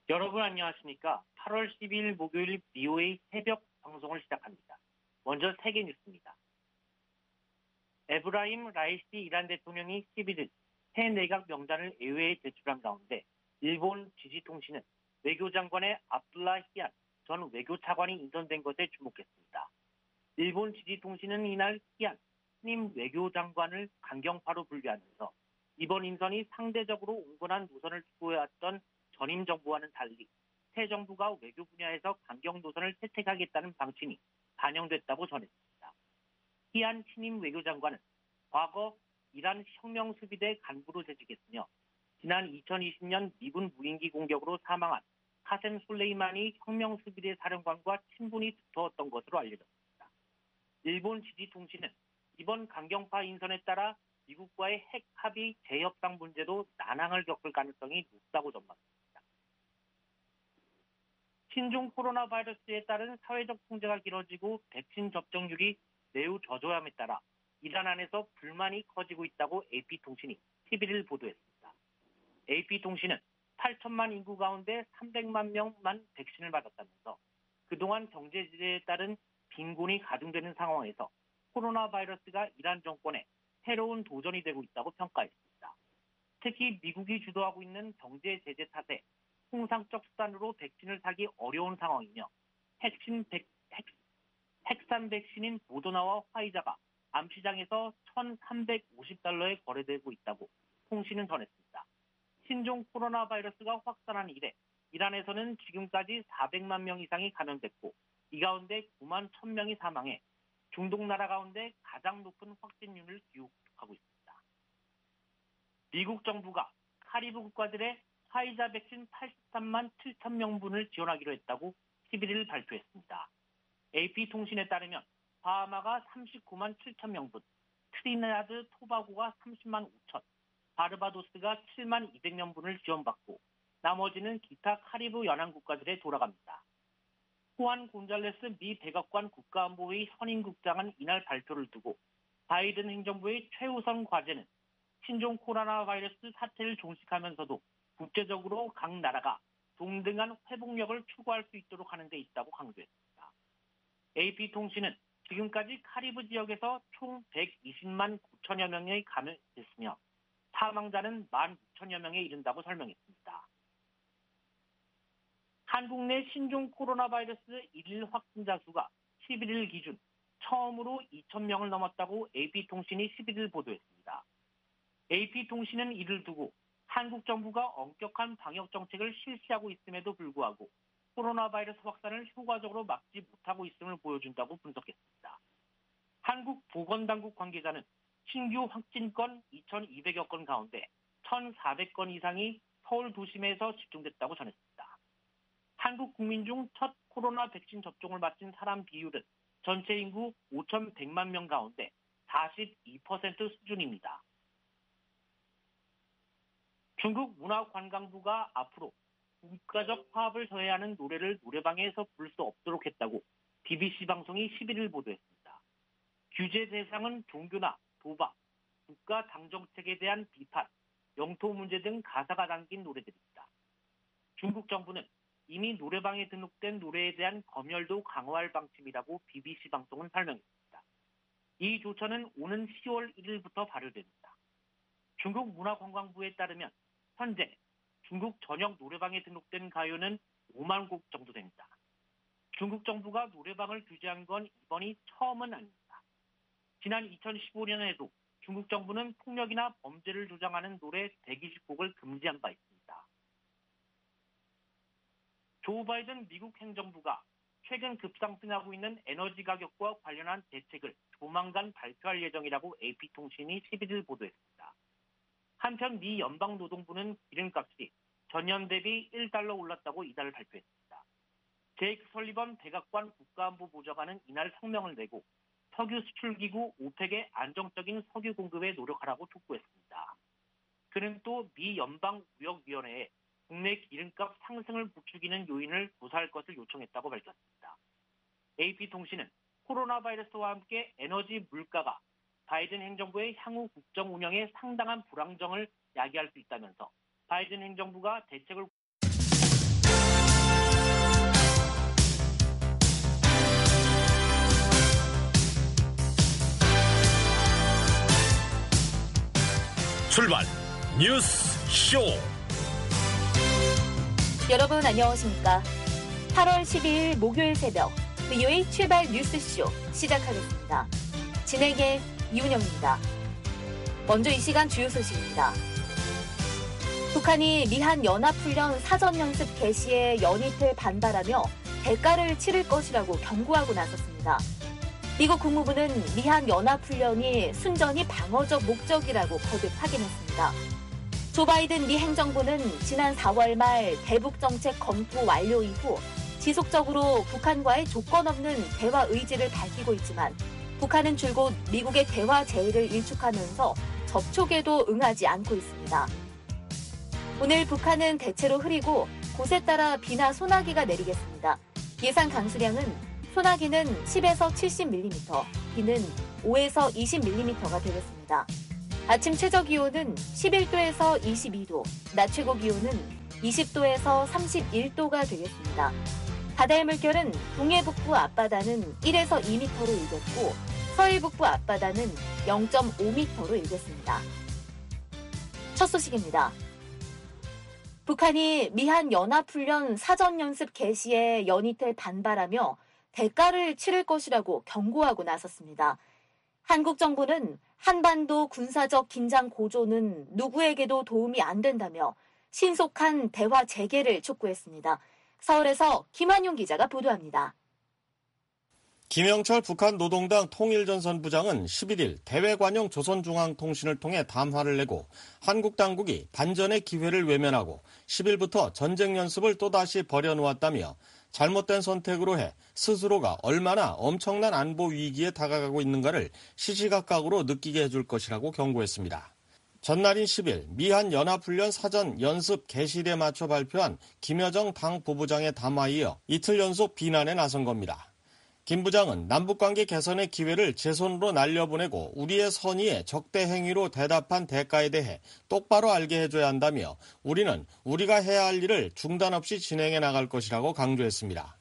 여러분 안녕하십니까? 8월 12일 목요일 BOA 새벽 방송을 시작합니다. 먼저 세계 뉴스입니다. 에브라임 라이시 이란 대통령이 11일 새 내각 명단을 의회에 제출한 가운데 일본 지지통신은 외교장관의 압둘라 히안 전 외교차관이 인선된 것에 주목했습니다. 일본 지지통신은 이날 히안 신임 외교장관을 강경파로 분류하면서 이번 인선이 상대적으로 온건한 노선을 추구해왔던 전임 정부와는 달리 새 정부가 외교 분야에서 강경 노선을 채택하겠다는 방침이 반영됐다고 전했습니다. 히안 신임 외교장관은 과거 이란 혁명수비대 간부로 재직했으며 지난 2020년 미군 무인기 공격으로 사망한 카셈 솔레이마니 혁명수비대 사령관과 친분이 두터웠던 것으로 알려졌습니다. 일본 지지통신은 이번 강경파 인선에 따라 미국과의 핵 합의 재협상 문제도 난항을 겪을 가능성이 높다고 전망합니다. 신종 코로나 바이러스에 따른 사회적 통제가 길어지고 백신 접종률이 매우 저조함에 따라 이란 안에서 불만이 커지고 있다고 AP통신이 11일 보도했습니다. AP통신은 8천만 인구 가운데 300만 명만 백신을 받았다면서 그동안 경제 제재에 따른 빈곤이 가중되는 상황에서 코로나 바이러스가 이란 정권에 새로운 도전이 되고 있다고 평가했습니다. 특히 미국이 주도하고 있는 경제 제재 탓에 통상적 수단으로 백신을 사기 어려운 상황이며 핵산 백신인 모더나와 화이자가 암시장에서 $1,350에 거래되고 있다고 통신은 전했습니다. 신종 코로나 바이러스가 확산한 이래 이란에서는 지금까지 400만 명 이상이 감염됐고 이 가운데 9만 1,000명이 사망해 중동 나라 가운데 가장 높은 확진율을 기록하고 있습니다. 미국 정부가 카리브 국가들의 화이자 백신 83만 7천 명분을 지원하기로 했다고 11일 발표했습니다. AP통신에 따르면 바하마가 39만 7천 명분, 트리니다드 토바고가 30만 5천, 바르바도스가 7만 200명분을 지원받고 나머지는 기타 카리브 연안 국가들에 돌아갑니다. 후안 곤잘레스 미 백악관 국가안보회의 선임국장은 이날 발표를 두고 바이든 행정부의 최우선 과제는 신종 코로나 바이러스 사태를 종식하면서도 국제적으로 각 나라가 동등한 회복력을 추구할 수 있도록 하는 데 있다고 강조했습니다. AP통신은 지금까지 카리브 지역에서 총 120만 9천여 명이 감염됐으며 사망자는 16,000여 명에 이른다고 설명했습니다. 한국 내 신종 코로나 바이러스 1일 확진자 수가 11일 기준 처음으로 2,000명을 넘었다고 AP통신이 11일 보도했습니다. AP통신은 이를 두고 한국 정부가 엄격한 방역 정책을 실시하고 있음에도 불구하고 코로나 바이러스 확산을 효과적으로 막지 못하고 있음을 보여준다고 분석했습니다. 한국 보건당국 관계자는 신규 확진건 2,200여 건 가운데 1,400건 이상이 서울 도심에서 집중됐다고 전했습니다. 한국 국민 중 첫 코로나 백신 접종을 마친 사람 비율은 전체 인구 5,100만 명 가운데 42% 수준입니다. 중국 문화관광부가 앞으로 국가적 화합을 서해하는 노래를 노래방에서 부를 수 없도록 했다고 BBC 방송이 11일 보도했습니다. 규제 대상은 종교나 도박, 국가 당정책에 대한 비판, 영토 문제 등 가사가 담긴 노래들입니다. 중국 정부는 이미 노래방에 등록된 노래에 대한 검열도 강화할 방침이라고 BBC 방송은 설명했습니다. 이 조처는 오는 10월 1일부터 발효됩니다. 중국 문화관광부에 따르면 현재 중국 전역 노래방에 등록된 가요는 5만 곡 정도 됩니다. 중국 정부가 노래방을 규제한 건 이번이 처음은 아닙니다. 지난 2015년에도 중국 정부는 폭력이나 범죄를 조장하는 노래 120곡을 금지한 바 있습니다. 조 바이든 미국 행정부가 최근 급상승하고 있는 에너지 가격과 관련한 대책을 조만간 발표할 예정이라고 AP통신이 11일 보도했습니다. 한편 미 연방노동부는 기름값이 전년 대비 $1 올랐다고 이달 발표했습니다. 제이크 설리번 백악관 국가안보 보좌관은 이날 성명을 내고 석유 수출기구 오펙의 안정적인 석유 공급에 노력하라고 촉구했습니다. 그는 또 미 연방무역위원회에 국내 기름값 상승을 부추기는 요인을 조사할 것을 요청했다고 밝혔습니다. AP통신은 코로나 바이러스와 함께 에너지 물가가 바이든 행정부의 향후 국정 운영에 상당한 불안정을 야기할 수 있다면서 바이든 행정부가 대책을 출발 뉴스 쇼. 여러분 안녕하십니까? 8월 12일 목요일 새벽 VOA 출발 뉴스쇼 시작하겠습니다. 진행의 이운영입니다. 먼저 이 시간 주요 소식입니다. 북한이 미한 연합훈련 사전연습 개시에 연이틀 반발하며 대가를 치를 것이라고 경고하고 나섰습니다. 미국 국무부는 미한 연합훈련이 순전히 방어적 목적이라고 거듭 확인했습니다. 조 바이든 미 행정부는 지난 4월 말 대북정책 검토 완료 이후 지속적으로 북한과의 조건 없는 대화 의지를 밝히고 있지만 북한은 줄곧 미국의 대화 제의를 일축하면서 접촉에도 응하지 않고 있습니다. 오늘 북한은 대체로 흐리고 곳에 따라 비나 소나기가 내리겠습니다. 예상 강수량은 소나기는 10에서 70mm, 비는 5에서 20mm가 되겠습니다. 아침 최저기온은 11도에서 22도, 낮 최고기온은 20도에서 31도가 되겠습니다. 바다의 물결은 동해북부 앞바다는 1에서 2m로 일겠고 서해북부 앞바다는 0.5m로 일겠습니다. 첫 소식입니다. 북한이 미한 연합훈련 사전연습 개시에 연이틀 반발하며 대가를 치를 것이라고 경고하고 나섰습니다. 한국 정부는 한반도 군사적 긴장 고조는 누구에게도 도움이 안 된다며 신속한 대화 재개를 촉구했습니다. 서울에서 김한용 기자가 보도합니다. 김영철 북한 노동당 통일전선 부장은 11일 대외관용 조선중앙통신을 통해 담화를 내고 한국 당국이 반전의 기회를 외면하고 10일부터 전쟁 연습을 또다시 벌여놓았다며 잘못된 선택으로 해 스스로가 얼마나 엄청난 안보 위기에 다가가고 있는가를 시시각각으로 느끼게 해줄 것이라고 경고했습니다. 전날인 10일 미한 연합훈련 사전 연습 개시일에 맞춰 발표한 김여정 당 부부장의 담화에 이어 이틀 연속 비난에 나선 겁니다. 김 부장은 남북관계 개선의 기회를 제 손으로 날려보내고 우리의 선의에 적대 행위로 대답한 대가에 대해 똑바로 알게 해줘야 한다며 우리는 우리가 해야 할 일을 중단 없이 진행해 나갈 것이라고 강조했습니다.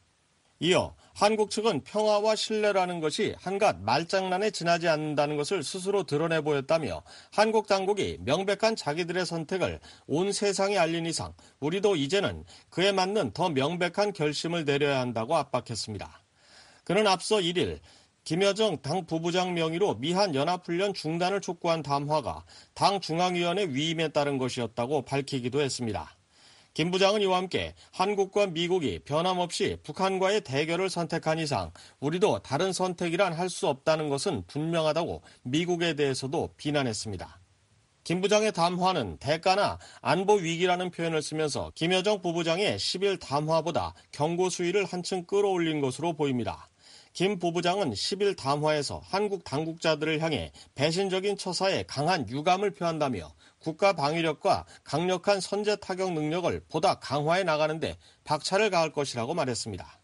이어 한국 측은 평화와 신뢰라는 것이 한갓 말장난에 지나지 않는다는 것을 스스로 드러내 보였다며 한국 당국이 명백한 자기들의 선택을 온 세상에 알린 이상 우리도 이제는 그에 맞는 더 명백한 결심을 내려야 한다고 압박했습니다. 그는 앞서 1일 김여정 당 부부장 명의로 미한 연합훈련 중단을 촉구한 담화가 당 중앙위원회 위임에 따른 것이었다고 밝히기도 했습니다. 김 부장은 이와 함께 한국과 미국이 변함없이 북한과의 대결을 선택한 이상 우리도 다른 선택이란 할 수 없다는 것은 분명하다고 미국에 대해서도 비난했습니다. 김 부장의 담화는 대가나 안보 위기라는 표현을 쓰면서 김여정 부부장의 10일 담화보다 경고 수위를 한층 끌어올린 것으로 보입니다. 김 부부장은 10일 담화에서 한국 당국자들을 향해 배신적인 처사에 강한 유감을 표한다며 국가 방위력과 강력한 선제 타격 능력을 보다 강화해 나가는데 박차를 가할 것이라고 말했습니다.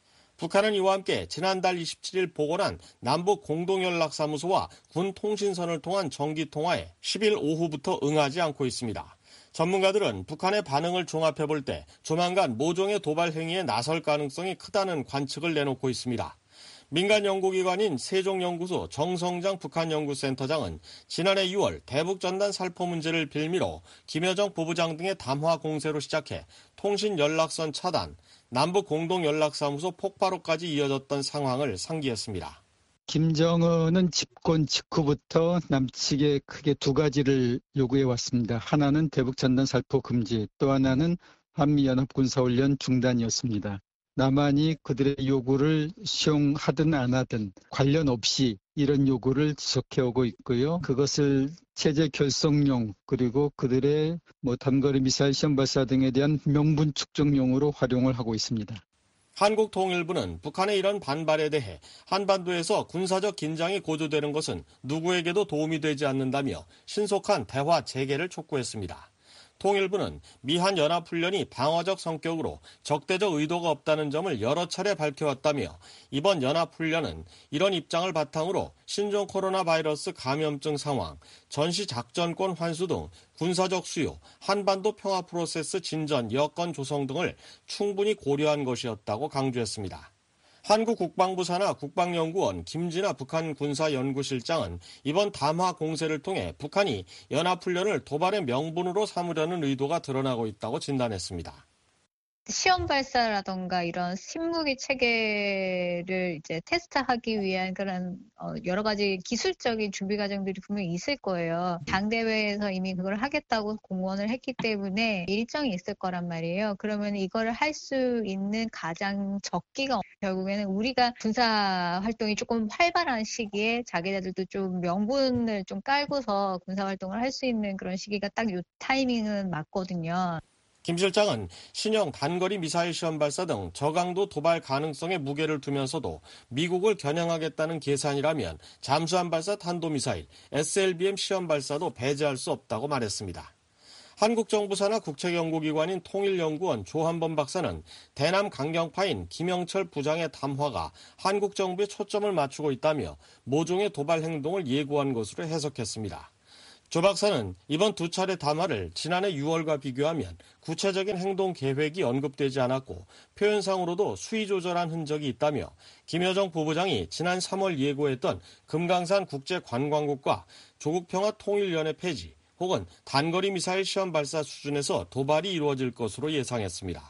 북한은 이와 함께 지난달 27일 복원한 남북 공동연락사무소와 군 통신선을 통한 정기통화에 10일 오후부터 응하지 않고 있습니다. 전문가들은 북한의 반응을 종합해 볼 때 조만간 모종의 도발 행위에 나설 가능성이 크다는 관측을 내놓고 있습니다. 민간 연구기관인 세종연구소 정성장 북한연구센터장은 지난해 6월 대북전단 살포 문제를 빌미로 김여정 부부장 등의 담화 공세로 시작해 통신연락선 차단, 남북 공동연락사무소 폭발로까지 이어졌던 상황을 상기했습니다. 김정은은 집권 직후부터 남측에 크게 두 가지를 요구해 왔습니다. 하나는 대북전단 살포 금지, 또 하나는 한미연합군사훈련 중단이었습니다. 남한이 그들의 요구를 수용하든 안 하든 관련 없이 이런 요구를 지속해오고 있고요. 그것을 체제 결속용 그리고 그들의 단거리 미사일 시험 발사 등에 대한 명분 축적용으로 활용을 하고 있습니다. 한국통일부는 북한의 이런 반발에 대해 한반도에서 군사적 긴장이 고조되는 것은 누구에게도 도움이 되지 않는다며 신속한 대화 재개를 촉구했습니다. 통일부는 미한 연합훈련이 방어적 성격으로 적대적 의도가 없다는 점을 여러 차례 밝혀왔다며 이번 연합훈련은 이런 입장을 바탕으로 신종 코로나 바이러스 감염증 상황, 전시작전권 환수 등 군사적 수요, 한반도 평화 프로세스 진전 여건 조성 등을 충분히 고려한 것이었다고 강조했습니다. 한국 국방부 산하 국방연구원 김진아 북한 군사연구실장은 이번 담화 공세를 통해 북한이 연합훈련을 도발의 명분으로 삼으려는 의도가 드러나고 있다고 진단했습니다. 시험 발사라던가 이런 신무기 체계를 이제 테스트하기 위한 그런 여러 가지 기술적인 준비 과정들이 분명히 있을 거예요. 당대회에서 이미 그걸 하겠다고 공언을 했기 때문에 일정이 있을 거란 말이에요. 그러면 이거를 할 수 있는 가장 적기가 결국에는 우리가 군사 활동이 조금 활발한 시기에 자기네들도 좀 명분을 좀 깔고서 군사 활동을 할 수 있는 그런 시기가 딱 이 타이밍은 맞거든요. 김 실장은 신형 단거리 미사일 시험 발사 등 저강도 도발 가능성에 무게를 두면서도 미국을 겨냥하겠다는 계산이라면 잠수함 발사 탄도미사일 SLBM 시험 발사도 배제할 수 없다고 말했습니다. 한국 정부 산하 국책연구기관인 통일연구원 조한범 박사는 대남 강경파인 김영철 부장의 담화가 한국 정부에 초점을 맞추고 있다며 모종의 도발 행동을 예고한 것으로 해석했습니다. 조 박사는 이번 두 차례 담화를 지난해 6월과 비교하면 구체적인 행동 계획이 언급되지 않았고 표현상으로도 수위 조절한 흔적이 있다며 김여정 부부장이 지난 3월 예고했던 금강산 국제관광국과 조국평화통일연회 폐지 혹은 단거리 미사일 시험 발사 수준에서 도발이 이루어질 것으로 예상했습니다.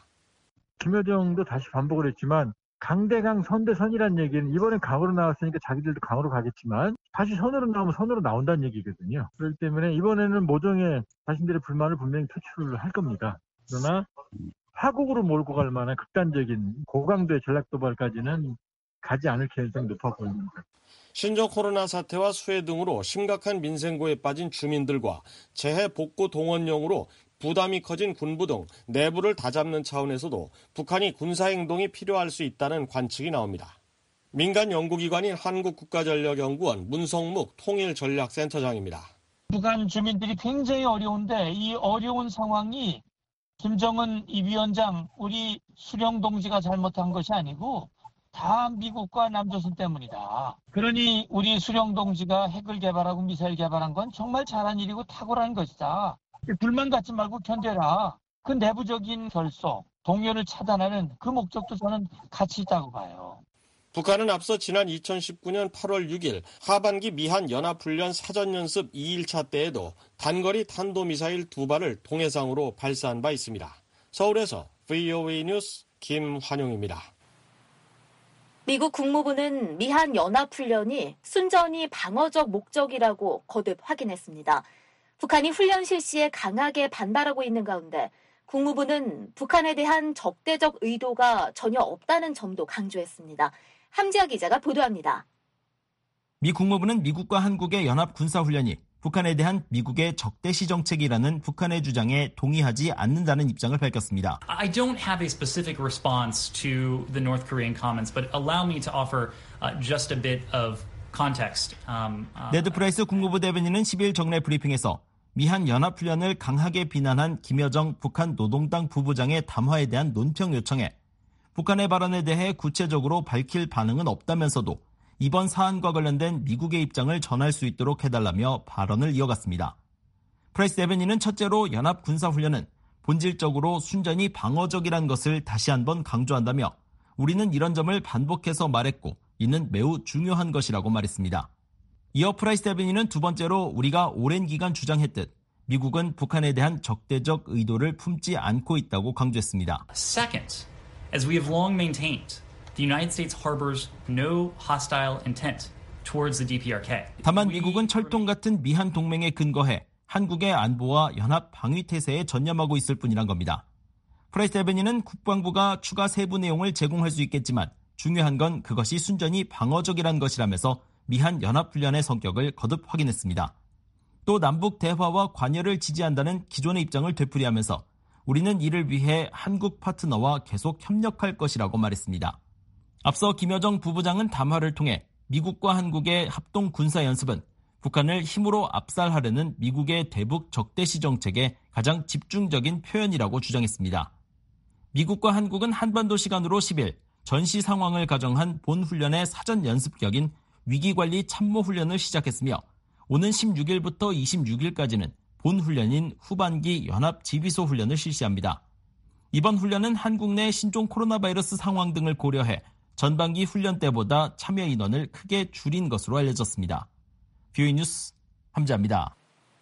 김여정도 다시 반복을 했지만 강대강 선대선이라는 얘기는 이번엔 강으로 나왔으니까 자기들도 강으로 가겠지만 다시 선으로 나오면 선으로 나온다는 얘기거든요. 그렇기 때문에 이번에는 모종의 자신들의 불만을 분명히 표출을 할 겁니다. 그러나 파국으로 몰고 갈 만한 극단적인 고강도의 전략 도발까지는 가지 않을 가능성이 높아 보입니다. 신종 코로나 사태와 수해 등으로 심각한 민생고에 빠진 주민들과 재해 복구 동원용으로 부담이 커진 군부 등 내부를 다잡는 차원에서도 북한이 군사행동이 필요할 수 있다는 관측이 나옵니다. 민간 연구기관인 한국국가전력연구원 문성묵 통일전략센터장입니다. 북한 주민들이 굉장히 어려운데 이 어려운 상황이 김정은 이 위원장 우리 수령 동지가 잘못한 것이 아니고 다 미국과 남조선 때문이다. 그러니 우리 수령 동지가 핵을 개발하고 미사일 개발한 건 정말 잘한 일이고 탁월한 것이다. 불만 갖지 말고 견뎌라. 그 내부적인 결속, 동요를 차단하는 그 목적도 저는 가치 있다고 봐요. 북한은 앞서 지난 2019년 8월 6일 하반기 미한 연합훈련 사전연습 2일차 때에도 단거리 탄도미사일 2발을 동해상으로 발사한 바 있습니다. 서울에서 VOA 뉴스 김환용입니다. 미국 국무부는 미한 연합훈련이 순전히 방어적 목적이라고 거듭 확인했습니다. 북한이 훈련 실시에 강하게 반발하고 있는 가운데 국무부는 북한에 대한 적대적 의도가 전혀 없다는 점도 강조했습니다. 함지아 기자가 보도합니다. 미 국무부는 미국과 한국의 연합 군사훈련이 북한에 대한 미국의 적대시 정책이라는 북한의 주장에 동의하지 않는다는 입장을 밝혔습니다. I don't have a specific response to the North Korean comments, but allow me to offer just a bit of context. 네드 프라이스 국무부 대변인은 10일 정례 브리핑에서 미한 연합훈련을 강하게 비난한 김여정 북한 노동당 부부장의 담화에 대한 논평 요청에 북한의 발언에 대해 구체적으로 밝힐 반응은 없다면서도 이번 사안과 관련된 미국의 입장을 전할 수 있도록 해달라며 발언을 이어갔습니다. 프라이스 대변인은 첫째로 연합 군사훈련은 본질적으로 순전히 방어적이란 것을 다시 한번 강조한다며 우리는 이런 점을 반복해서 말했고 이는 매우 중요한 것이라고 말했습니다. 이어 프라이스 대변인은 두 번째로 우리가 오랜 기간 주장했듯 미국은 북한에 대한 적대적 의도를 품지 않고 있다고 강조했습니다. Second, as we have long maintained, the United States harbors no hostile intent towards the DPRK. 다만 미국은 철동 같은 미한 동맹에 근거해 한국의 안보와 연합 방위 태세에 전념하고 있을 뿐이란 겁니다. 프라이스 대변인은 국방부가 추가 세부 내용을 제공할 수 있겠지만 중요한 건 그것이 순전히 방어적이란 것이라면서 미한 연합훈련의 성격을 거듭 확인했습니다. 또 남북 대화와 관여를 지지한다는 기존의 입장을 되풀이하면서 우리는 이를 위해 한국 파트너와 계속 협력할 것이라고 말했습니다. 앞서 김여정 부부장은 담화를 통해 미국과 한국의 합동 군사연습은 북한을 힘으로 압살하려는 미국의 대북 적대시 정책의 가장 집중적인 표현이라고 주장했습니다. 미국과 한국은 한반도 시간으로 10일 전시 상황을 가정한 본훈련의 사전 연습격인 위기관리 참모훈련을 시작했으며 오는 16일부터 26일까지는 본훈련인 후반기 연합지휘소 훈련을 실시합니다. 이번 훈련은 한국 내 신종 코로나 바이러스 상황 등을 고려해 전반기 훈련 때보다 참여 인원을 크게 줄인 것으로 알려졌습니다. 뷰이 뉴스 함지아입니다.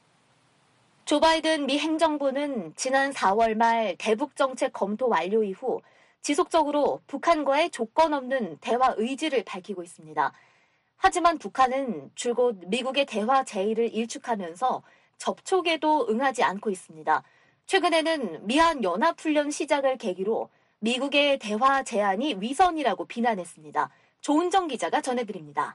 조 바이든 미 행정부는 지난 4월 말 대북 정책 검토 완료 이후 지속적으로 북한과의 조건 없는 대화 의지를 밝히고 있습니다. 하지만 북한은 줄곧 미국의 대화 제의를 일축하면서 접촉에도 응하지 않고 있습니다. 최근에는 미한 연합훈련 시작을 계기로 미국의 대화 제안이 위선이라고 비난했습니다. 조은정 기자가 전해드립니다.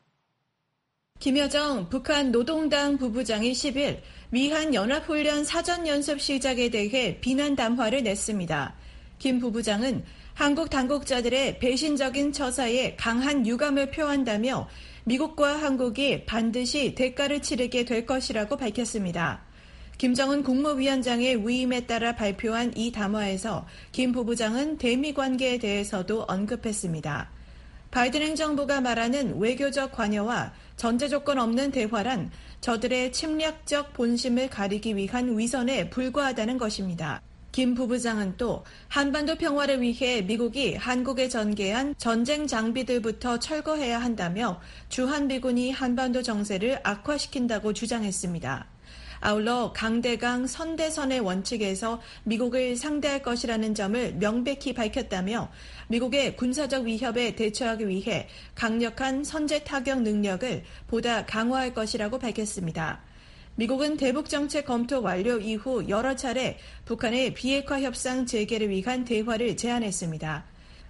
김여정 북한 노동당 부부장이 10일 미한 연합훈련 사전연습 시작에 대해 비난 담화를 냈습니다. 김 부부장은 한국 당국자들의 배신적인 처사에 강한 유감을 표한다며 미국과 한국이 반드시 대가를 치르게 될 것이라고 밝혔습니다. 김정은 국무위원장의 위임에 따라 발표한 이 담화에서 김 부부장은 대미 관계에 대해서도 언급했습니다. 바이든 행정부가 말하는 외교적 관여와 전제 조건 없는 대화란 저들의 침략적 본심을 가리기 위한 위선에 불과하다는 것입니다. 김 부부장은 또 한반도 평화를 위해 미국이 한국에 전개한 전쟁 장비들부터 철거해야 한다며 주한미군이 한반도 정세를 악화시킨다고 주장했습니다. 아울러 강대강 선대선의 원칙에서 미국을 상대할 것이라는 점을 명백히 밝혔다며 미국의 군사적 위협에 대처하기 위해 강력한 선제 타격 능력을 보다 강화할 것이라고 밝혔습니다. 미국은 대북정책 검토 완료 이후 여러 차례 북한의 비핵화 협상 재개를 위한 대화를 제안했습니다.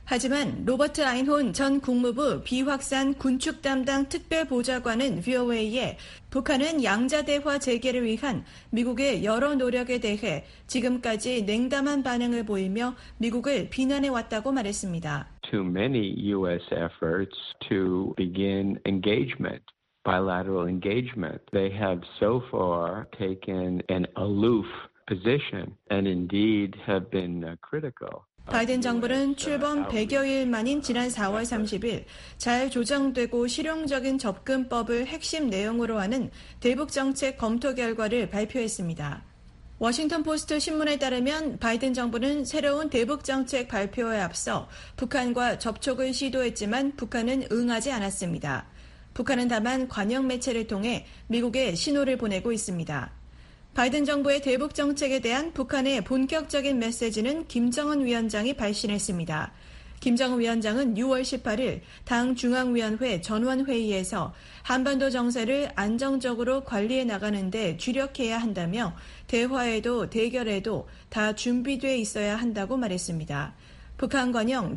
하지만 로버트 아인혼 전 국무부 비확산 군축 담당 특별보좌관은 VOA에 북한은 양자대화 재개를 위한 미국의 여러 노력에 대해 지금까지 냉담한 반응을 보이며 미국을 비난해왔다고 말했습니다. To many U.S. efforts to begin engagement. Bilateral engagement. They have so far taken an aloof position and indeed have been critical. 바이든 정부는 출범 100여일 만인 지난 4월 30일 잘 조정되고 실용적인 접근법을 핵심 내용으로 하는 대북정책 검토 결과를 발표했습니다. 워싱턴 포스트 신문에 따르면 바이든 정부는 새로운 대북정책 발표에 앞서 북한과 접촉을 시도했지만 북한은 응하지 않았습니다. 북한은 다만 관영 매체를 통해 미국에 신호를 보내고 있습니다. 바이든 정부의 대북 정책에 대한 북한의 본격적인 메시지는 김정은 위원장이 발신했습니다. 김정은 위원장은 6월 18일 당 중앙위원회 전원회의에서 한반도 정세를 안정적으로 관리해 나가는 데 주력해야 한다며 대화에도 대결에도 다 준비돼 있어야 한다고 말했습니다. 북한 관영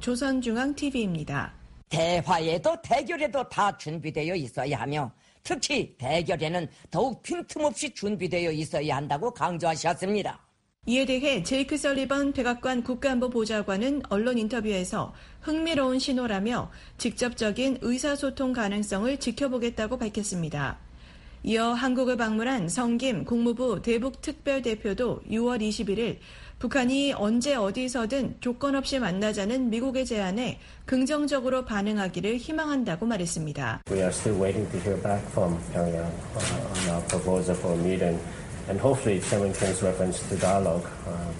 조선중앙TV입니다. 대화에도 대결에도 다 준비되어 있어야 하며 특히 대결에는 더욱 빈틈없이 준비되어 있어야 한다고 강조하셨습니다. 이에 대해 제이크 설리번 백악관 국가안보보좌관은 언론 인터뷰에서 흥미로운 신호라며 직접적인 의사소통 가능성을 지켜보겠다고 밝혔습니다. 이어 한국을 방문한 성김 국무부 대북특별대표도 6월 21일 북한이 언제 어디서든 조건 없이 만나자는 미국의 제안에 긍정적으로 반응하기를 희망한다고 말했습니다. We are still waiting to hear back from Pyongyang on our proposal for a meeting, and hopefully Chemington's reference to dialogue.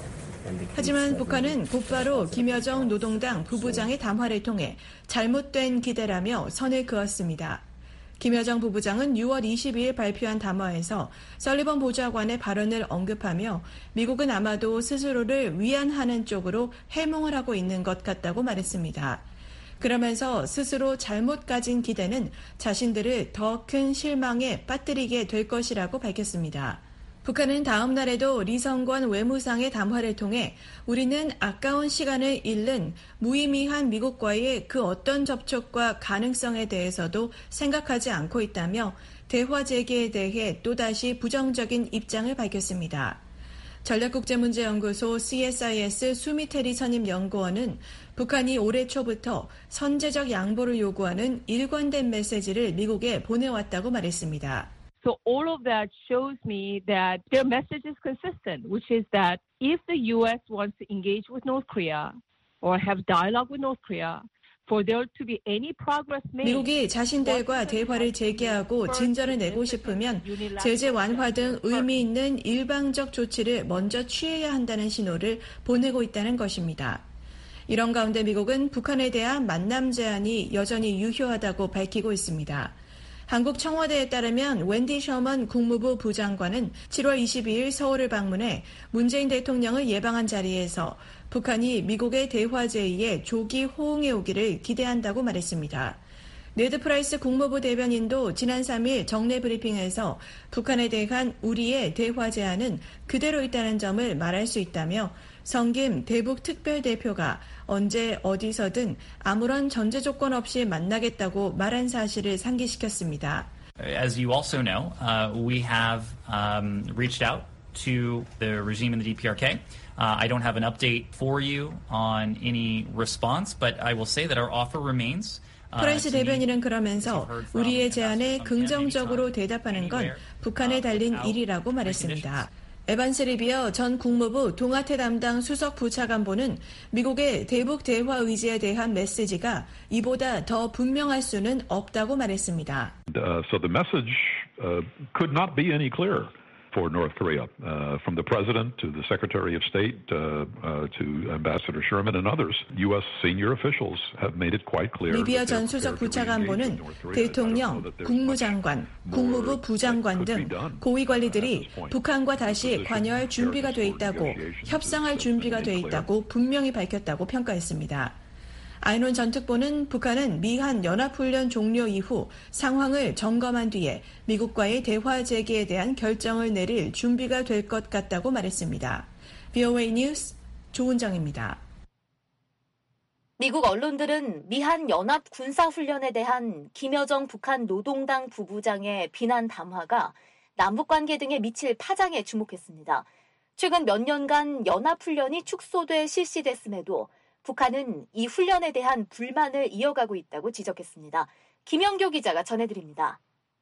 하지만 북한은 곧바로 김여정 노동당 부부장의 담화를 통해 잘못된 기대라며 선을 그었습니다. 김여정 부부장은 6월 22일 발표한 담화에서 설리번 보좌관의 발언을 언급하며 미국은 아마도 스스로를 위안하는 쪽으로 해몽을 하고 있는 것 같다고 말했습니다. 그러면서 스스로 잘못 가진 기대는 자신들을 더 큰 실망에 빠뜨리게 될 것이라고 밝혔습니다. 북한은 다음 날에도 리성관 외무상의 담화를 통해 우리는 아까운 시간을 잃는 무의미한 미국과의 그 어떤 접촉과 가능성에 대해서도 생각하지 않고 있다며 대화 재개에 대해 또다시 부정적인 입장을 밝혔습니다. 전략국제문제연구소 CSIS 수미테리 선임 연구원은 북한이 올해 초부터 선제적 양보를 요구하는 일관된 메시지를 미국에 보내왔다고 말했습니다. So all of that shows me that their message is consistent, which is that if the U.S. wants to engage with North Korea or have dialogue with North Korea, for there to be any progress made. 미국이 자신들과 대화를 재개하고 진전을 내고 싶으면 제재 완화 등 의미 있는 일방적 조치를 먼저 취해야 한다는 신호를 보내고 있다는 것입니다. 이런 가운데 미국은 북한에 대한 만남 제한이 여전히 유효하다고 밝히고 있습니다. 한국 청와대에 따르면 웬디 셔먼 국무부 부장관은 7월 22일 서울을 방문해 문재인 대통령을 예방한 자리에서 북한이 미국의 대화 제의에 조기 호응해 오기를 기대한다고 말했습니다. 네드 프라이스 국무부 대변인도 지난 3일 정례 브리핑에서 북한에 대한 우리의 대화 제안은 그대로 있다는 점을 말할 수 있다며 성김 대북 특별대표가 언제 어디서든 아무런 전제 조건 없이 만나겠다고 말한 사실을 상기시켰습니다. As you also know, we have reached out to the regime in the DPRK. I don't have an update for you on any response, but I will say that our offer remains. 프라이스 대변인은 그러면서 우리의 제안에 긍정적으로 대답하는 건 북한에 달린 일이라고 말했습니다. 에반스 리비어 전 국무부 동아태 담당 수석 부차관보는 미국의 대북 대화 의지에 대한 메시지가 이보다 더 분명할 수는 없다고 말했습니다. So the message could not be any clearer for North Korea, from the president to the Secretary of State to Ambassador Sherman and others. U.S. senior officials have made it quite clear. 리비어 전 수석 부차관보는 대통령, 국무장관, 국무부 부장관 등 고위 관리들이 북한과 다시 관여할 준비가 돼 있다고, 협상할 준비가 돼 있다고 분명히 밝혔다고 평가했습니다. 아이논 전 특보는 북한은 미한 연합훈련 종료 이후 상황을 점검한 뒤에 미국과의 대화 재개에 대한 결정을 내릴 준비가 될 것 같다고 말했습니다. VOA 뉴스 조은정입니다. 미국 언론들은 미한 연합 군사훈련에 대한 김여정 북한 노동당 부부장의 비난 담화가 남북관계 등에 미칠 파장에 주목했습니다. 최근 몇 년간 연합훈련이 축소돼 실시됐음에도 북한은 이 훈련에 대한 불만을 이어가고 있다고 지적했습니다. 김영교 기자가 전해드립니다.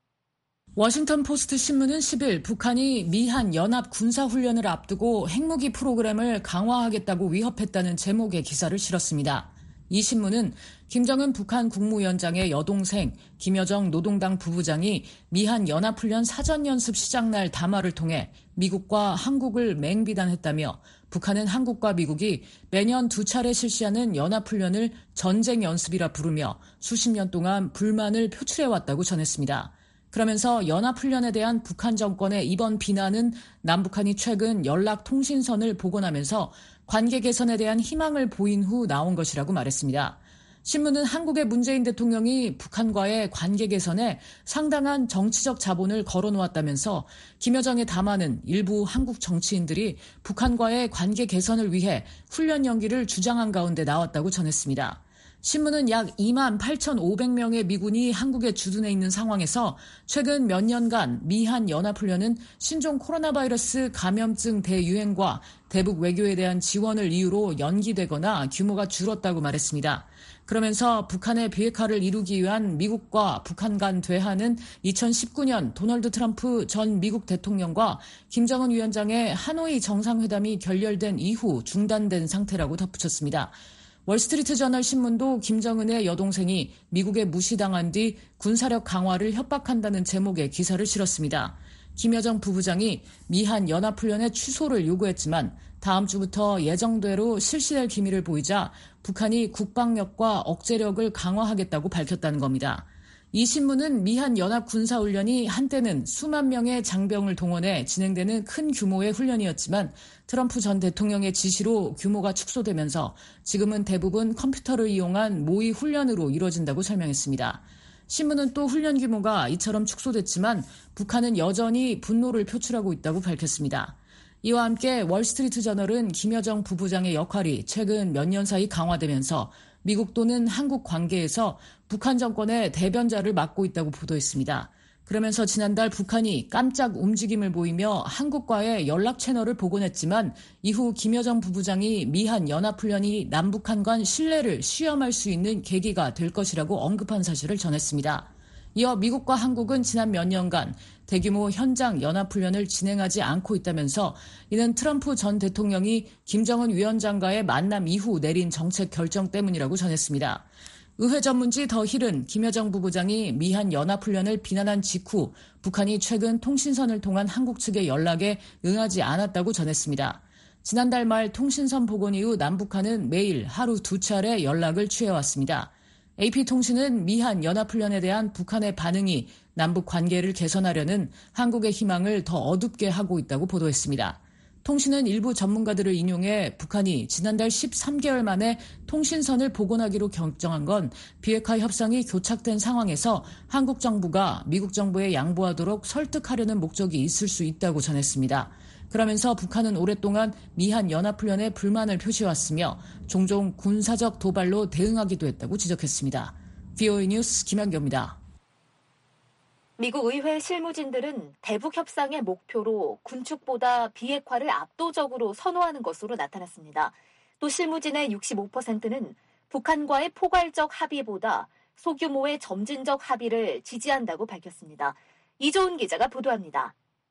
워싱턴 포스트 신문은 10일 북한이 미한 연합 군사훈련을 앞두고 핵무기 프로그램을 강화하겠다고 위협했다는 제목의 기사를 실었습니다. 이 신문은 김정은 북한 국무위원장의 여동생 김여정 노동당 부부장이 미한 연합훈련 사전연습 시작날 담화를 통해 미국과 한국을 맹비난했다며 북한은 한국과 미국이 매년 2차례 실시하는 연합훈련을 전쟁 연습이라 부르며 수십 년 동안 불만을 표출해왔다고 전했습니다. 그러면서 연합훈련에 대한 북한 정권의 이번 비난은 남북한이 최근 연락통신선을 복원하면서 관계 개선에 대한 희망을 보인 후 나온 것이라고 말했습니다. 신문은 한국의 문재인 대통령이 북한과의 관계 개선에 상당한 정치적 자본을 걸어놓았다면서 김여정의 담화는 일부 한국 정치인들이 북한과의 관계 개선을 위해 훈련 연기를 주장한 가운데 나왔다고 전했습니다. 신문은 약 2만 8,500명의 미군이 한국에 주둔해 있는 상황에서 최근 몇 년간 미한 연합훈련은 신종 코로나 바이러스 감염증 대유행과 대북 외교에 대한 지원을 이유로 연기되거나 규모가 줄었다고 말했습니다. 그러면서 북한의 비핵화를 이루기 위한 미국과 북한 간 대화는 2019년 도널드 트럼프 전 미국 대통령과 김정은 위원장의 하노이 정상회담이 결렬된 이후 중단된 상태라고 덧붙였습니다. 월스트리트 저널 신문도 김정은의 여동생이 미국에 무시당한 뒤 군사력 강화를 협박한다는 제목의 기사를 실었습니다. 김여정 부부장이 미한 연합훈련의 취소를 요구했지만 다음 주부터 예정대로 실시될 기미를 보이자 북한이 국방력과 억제력을 강화하겠다고 밝혔다는 겁니다. 이 신문은 미한 연합 군사훈련이 한때는 수만 명의 장병을 동원해 진행되는 큰 규모의 훈련이었지만 트럼프 전 대통령의 지시로 규모가 축소되면서 지금은 대부분 컴퓨터를 이용한 모의 훈련으로 이루어진다고 설명했습니다. 신문은 또 훈련 규모가 이처럼 축소됐지만 북한은 여전히 분노를 표출하고 있다고 밝혔습니다. 이와 함께 월스트리트 저널은 김여정 부부장의 역할이 최근 몇 년 사이 강화되면서 미국 또는 한국 관계에서 북한 정권의 대변자를 맡고 있다고 보도했습니다. 그러면서 지난달 북한이 깜짝 움직임을 보이며 한국과의 연락 채널을 복원했지만 이후 김여정 부부장이 미한 연합훈련이 남북한 간 신뢰를 시험할 수 있는 계기가 될 것이라고 언급한 사실을 전했습니다. 이어 미국과 한국은 지난 몇 년간 대규모 현장 연합훈련을 진행하지 않고 있다면서 이는 트럼프 전 대통령이 김정은 위원장과의 만남 이후 내린 정책 결정 때문이라고 전했습니다. 의회 전문지 더 힐은 김여정 부부장이 미한 연합훈련을 비난한 직후 북한이 최근 통신선을 통한 한국 측의 연락에 응하지 않았다고 전했습니다. 지난달 말 통신선 복원 이후 남북한은 매일 하루 2차례 연락을 취해왔습니다. AP통신은 미한 연합훈련에 대한 북한의 반응이 남북 관계를 개선하려는 한국의 희망을 더 어둡게 하고 있다고 보도했습니다. 통신은 일부 전문가들을 인용해 북한이 지난달 13개월 만에 통신선을 복원하기로 결정한 건 비핵화 협상이 교착된 상황에서 한국 정부가 미국 정부에 양보하도록 설득하려는 목적이 있을 수 있다고 전했습니다. 그러면서 북한은 오랫동안 미한 연합훈련에 불만을 표시해왔으며 종종 군사적 도발로 대응하기도 했다고 지적했습니다. VOA 뉴스 김현경입니다. 미국 의회 실무진들은 대북 협상의 목표로 군축보다 비핵화를 압도적으로 선호하는 것으로 나타났습니다. 또 실무진의 65%는 북한과의 포괄적 합의보다 소규모의 점진적 합의를 지지한다고 밝혔습니다. 이조은 기자가 보도합니다.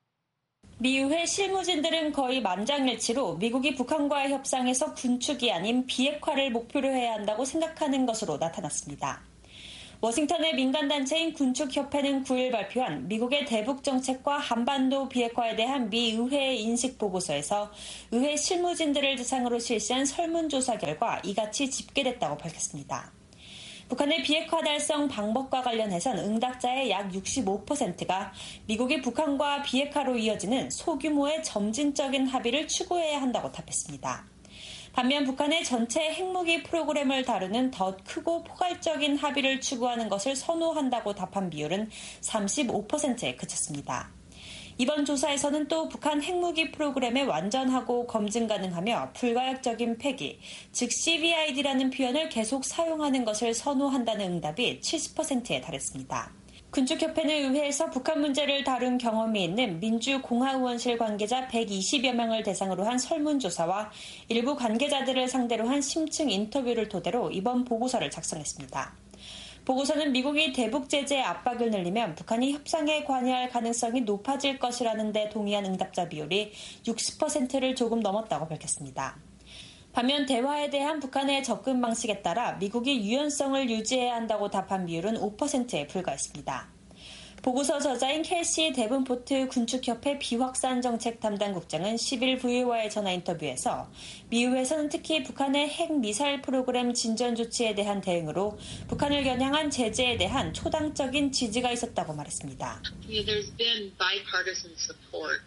미 의회 실무진들은 거의 만장일치로 미국이 북한과의 협상에서 군축이 아닌 비핵화를 목표로 해야 한다고 생각하는 것으로 나타났습니다. 워싱턴의 민간단체인 군축협회는 9일 발표한 미국의 대북 정책과 한반도 비핵화에 대한 미 의회의 인식 보고서에서 의회 실무진들을 대상으로 실시한 설문조사 결과 이같이 집계됐다고 밝혔습니다. 북한의 비핵화 달성 방법과 관련해선 응답자의 약 65%가 미국이 북한과 비핵화로 이어지는 소규모의 점진적인 합의를 추구해야 한다고 답했습니다. 반면 북한의 전체 핵무기 프로그램을 다루는 더 크고 포괄적인 합의를 추구하는 것을 선호한다고 답한 비율은 35%에 그쳤습니다. 이번 조사에서는 또 북한 핵무기 프로그램의 완전하고 검증 가능하며 불가역적인 폐기, 즉 CVID라는 표현을 계속 사용하는 것을 선호한다는 응답이 70%에 달했습니다. 군축협회는 의회에서 북한 문제를 다룬 경험이 있는 민주공화의원실 관계자 120여 명을 대상으로 한 설문조사와 일부 관계자들을 상대로 한 심층 인터뷰를 토대로 이번 보고서를 작성했습니다. 보고서는 미국이 대북 제재 압박을 늘리면 북한이 협상에 관여할 가능성이 높아질 것이라는 데 동의한 응답자 비율이 60%를 조금 넘었다고 밝혔습니다. 반면 대화에 대한 북한의 접근 방식에 따라 미국이 유연성을 유지해야 한다고 답한 비율은 5%에 불과했습니다. 보고서 저자인 켈시 데븐포트 군축협회 비확산 정책 담당국장은 10일 VOA의 전화 인터뷰에서 미 의회에서는 특히 북한의 핵미사일 프로그램 진전 조치에 대한 대응으로 북한을 겨냥한 제재에 대한 초당적인 지지가 있었다고 말했습니다. There's been bipartisan support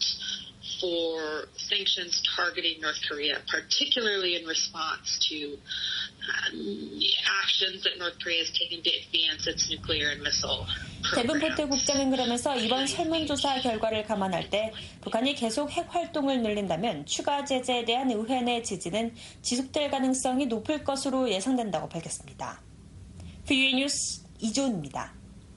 for sanctions targeting North Korea, particularly in response to actions that North Korea has taken to advance its nuclear and missile program. 데븐포트 국장은 그러면서 이번 설문조사 결과를 감안할 때 북한이 계속 핵 활동을 늘린다면 추가 제재에 대한 의회 내 지지는 지속될 가능성이 높을 것으로 예상된다고 밝혔습니다. VOA 뉴스 이조은입니다.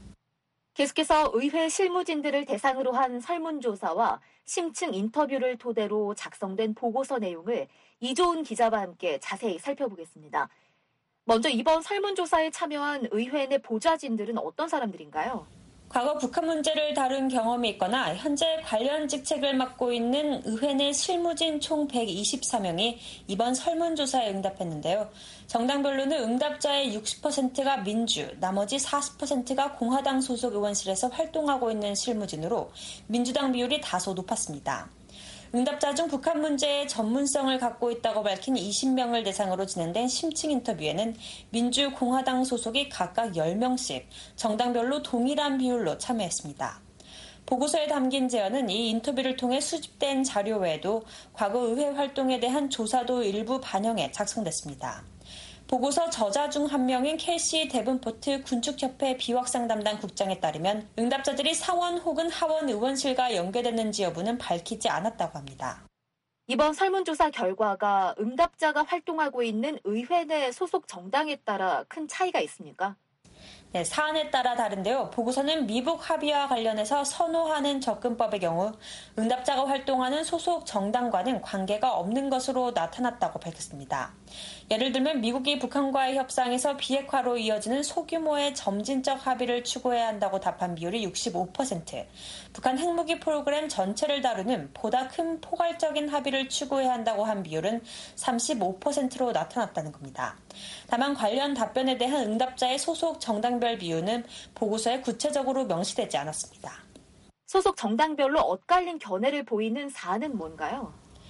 계속해서 의회 실무진들을 대상으로 한 설문조사와 심층 인터뷰를 토대로 작성된 보고서 내용을 이조은 기자와 함께 자세히 살펴보겠습니다. 먼저 이번 설문조사에 참여한 의회 내 보좌진들은 어떤 사람들인가요? 과거 북한 문제를 다룬 경험이 있거나 현재 관련 직책을 맡고 있는 의회 내 실무진 총 124명이 이번 설문조사에 응답했는데요. 정당별로는 응답자의 60%가 민주, 나머지 40%가 공화당 소속 의원실에서 활동하고 있는 실무진으로 민주당 비율이 다소 높았습니다. 응답자 중 북한 문제에 전문성을 갖고 있다고 밝힌 20명을 대상으로 진행된 심층 인터뷰에는 민주, 공화당 소속이 각각 10명씩 정당별로 동일한 비율로 참여했습니다. 보고서에 담긴 제언은 이 인터뷰를 통해 수집된 자료 외에도 과거 의회 활동에 대한 조사도 일부 반영해 작성됐습니다. 보고서 저자 중 한 명인 켈시 데븐포트 군축협회 비확산 담당 국장에 따르면 응답자들이 상원 혹은 하원 의원실과 연계됐는지 여부는 밝히지 않았다고 합니다. 이번 설문조사 결과가 응답자가 활동하고 있는 의회 내 소속 정당에 따라 큰 차이가 있습니까? 네, 사안에 따라 다른데요. 보고서는 미북 합의와 관련해서 선호하는 접근법의 경우 응답자가 활동하는 소속 정당과는 관계가 없는 것으로 나타났다고 밝혔습니다. 예를 들면 미국이 북한과의 협상에서 비핵화로 이어지는 소규모의 점진적 합의를 추구해야 한다고 답한 비율이 65%, 북한 핵무기 프로그램 전체를 다루는 보다 큰 포괄적인 합의를 추구해야 한다고 한 비율은 35%로 나타났다는 겁니다. 다만 관련 답변에 대한 응답자의 소속 정당별 비율은 보고서에 구체적으로 명시되지 않았습니다. 소속 정당별로 엇갈린 견해를 보이는 사안은 뭔가요?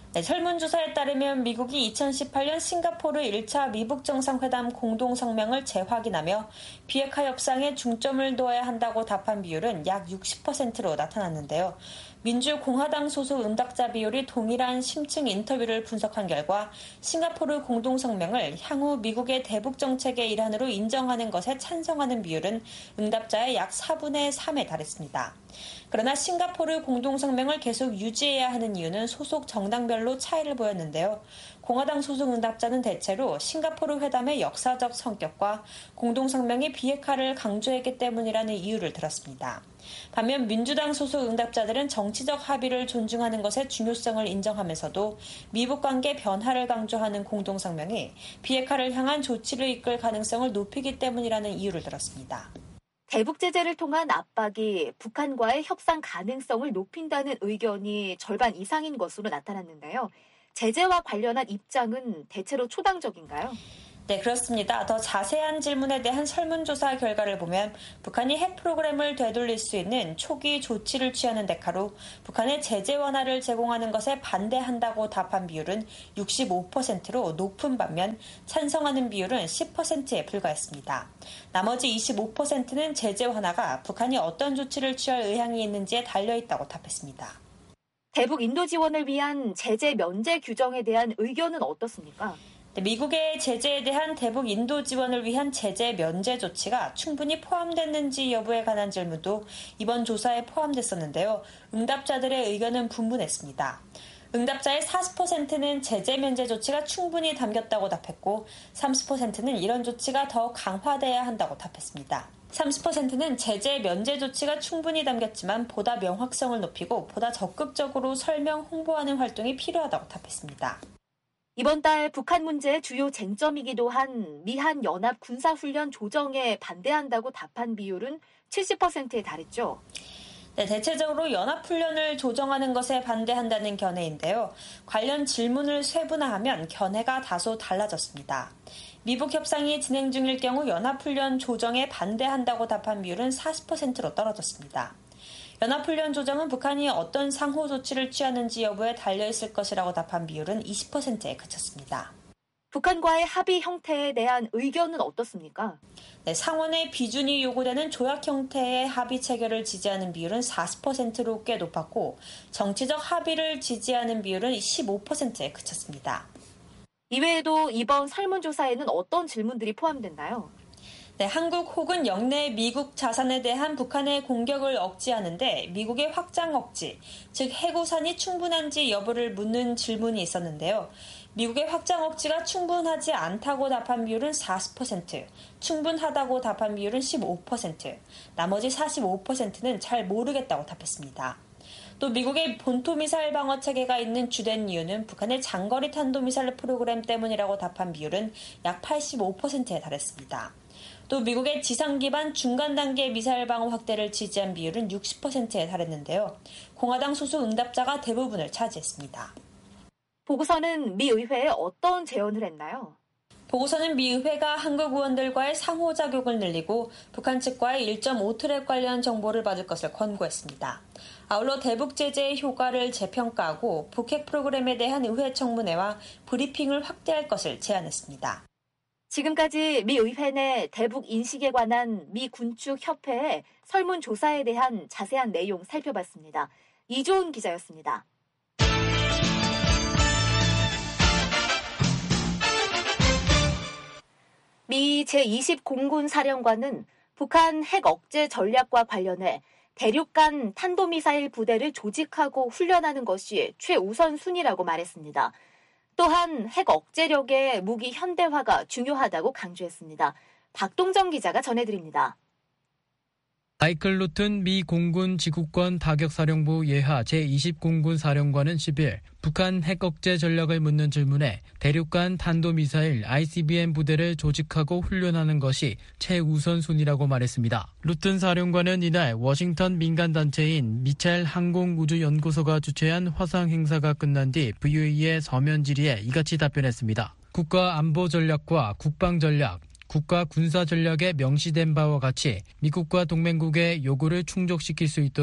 네, 설문조사에 따르면 미국이 2018년 싱가포르 1차 미북 정상회담 공동성명을 재확인하며 비핵화 협상에 중점을 둬야 한다고 답한 비율은 약 60%로 나타났는데요. 민주공화당 소속 응답자 비율이 동일한 심층 인터뷰를 분석한 결과 싱가포르 공동성명을 향후 미국의 대북 정책의 일환으로 인정하는 것에 찬성하는 비율은 응답자의 약 4분의 3에 달했습니다. 그러나 싱가포르 공동성명을 계속 유지해야 하는 이유는 소속 정당별로 차이를 보였는데요. 공화당 소속 응답자는 대체로 싱가포르 회담의 역사적 성격과 공동성명의 비핵화를 강조했기 때문이라는 이유를 들었습니다. 반면 민주당 소속 응답자들은 정치적 합의를 존중하는 것의 중요성을 인정하면서도 미북 관계 변화를 강조하는 공동성명이 비핵화를 향한 조치를 이끌 가능성을 높이기 때문이라는 이유를 들었습니다. 대북 제재를 통한 압박이 북한과의 협상 가능성을 높인다는 의견이 절반 이상인 것으로 나타났는데요. 제재와 관련한 입장은 대체로 초당적인가요? 네, 그렇습니다. 더 자세한 질문에 대한 설문조사 결과를 보면 북한이 핵 프로그램을 되돌릴 수 있는 초기 조치를 취하는 대가로 북한의 제재 완화를 제공하는 것에 반대한다고 답한 비율은 65%로 높은 반면 찬성하는 비율은 10%에 불과했습니다. 나머지 25%는 제재 완화가 북한이 어떤 조치를 취할 의향이 있는지에 달려있다고 답했습니다. 대북 인도 지원을 위한 제재 면제 규정에 대한 의견은 어떻습니까? 미국의 제재에 대한 대북 인도 지원을 위한 제재 면제 조치가 충분히 포함됐는지 여부에 관한 질문도 이번 조사에 포함됐었는데요. 응답자들의 의견은 분분했습니다. 응답자의 40%는 제재 면제 조치가 충분히 담겼다고 답했고 30%는 이런 조치가 더 강화돼야 한다고 답했습니다. 30%는 제재 면제 조치가 충분히 담겼지만 보다 명확성을 높이고 보다 적극적으로 설명, 홍보하는 활동이 필요하다고 답했습니다. 이번 달 북한 문제의 주요 쟁점이기도 한 미한 연합 군사훈련 조정에 반대한다고 답한 비율은 70%에 달했죠. 네, 대체적으로 연합훈련을 조정하는 것에 반대한다는 견해인데요. 관련 질문을 세분화하면 견해가 다소 달라졌습니다. 미북 협상이 진행 중일 경우 연합훈련 조정에 반대한다고 답한 비율은 40%로 떨어졌습니다. 연합훈련 조정은 북한이 어떤 상호 조치를 취하는지 여부에 달려있을 것이라고 답한 비율은 20%에 그쳤습니다. 북한과의 합의 형태에 대한 의견은 어떻습니까? 네, 상원의 비준이 요구되는 조약 형태의 합의 체결을 지지하는 비율은 40%로 꽤 높았고 정치적 합의를 지지하는 비율은 15%에 그쳤습니다. 이외에도 이번 설문조사에는 어떤 질문들이 포함됐나요? 네, 한국 혹은 영내 미국 자산에 대한 북한의 공격을 억제하는데 미국의 확장 억지, 즉 해고산이 충분한지 여부를 묻는 질문이 있었는데요. 미국의 확장 억지가 충분하지 않다고 답한 비율은 40%, 충분하다고 답한 비율은 15%, 나머지 45%는 잘 모르겠다고 답했습니다. 또 미국의 본토미사일 방어 체계가 있는 주된 이유는 북한의 장거리 탄도미사일 프로그램 때문이라고 답한 비율은 약 85%에 달했습니다. 또 미국의 지상 기반 중간 단계 미사일 방어 확대를 지지한 비율은 60%에 달했는데요. 공화당 소속 응답자가 대부분을 차지했습니다. 보고서는 미 의회에 어떤 제언을 했나요? 보고서는 미 의회가 한국 의원들과의 상호작용을 늘리고 북한 측과의 1.5트랙 관련 정보를 받을 것을 권고했습니다. 아울러 대북 제재의 효과를 재평가하고 북핵 프로그램에 대한 의회 청문회와 브리핑을 확대할 것을 제안했습니다. 지금까지 미 의회 내 대북 인식에 관한 미 군축 협회의 설문조사에 대한 자세한 내용 살펴봤습니다. 이조은 기자였습니다. 미 제20공군 사령관은 북한 핵 억제 전략과 관련해 대륙간 탄도미사일 부대를 조직하고 훈련하는 것이 최우선 순위라고 말했습니다. 또한 핵 억제력의 무기 현대화가 중요하다고 강조했습니다. 박동정 기자가 전해드립니다. 마이클 루튼 미 공군 지구권 타격사령부 예하 제20공군 사령관은 10일 북한 핵 억제 전략을 묻는 질문에 대륙간 탄도미사일 ICBM 부대를 조직하고 훈련하는 것이 최우선순위라고 말했습니다. 루튼 사령관은 이날 워싱턴 민간단체인 미첼 항공우주연구소가 주최한 화상 행사가 끝난 뒤 VOA의 서면 질의에 이같이 답변했습니다. 국가 안보 전략과 국방 전략, 국가 군사 전략에 명시된 바와 같이 미국과 동맹국의 요구를 충족시킬 수 있도록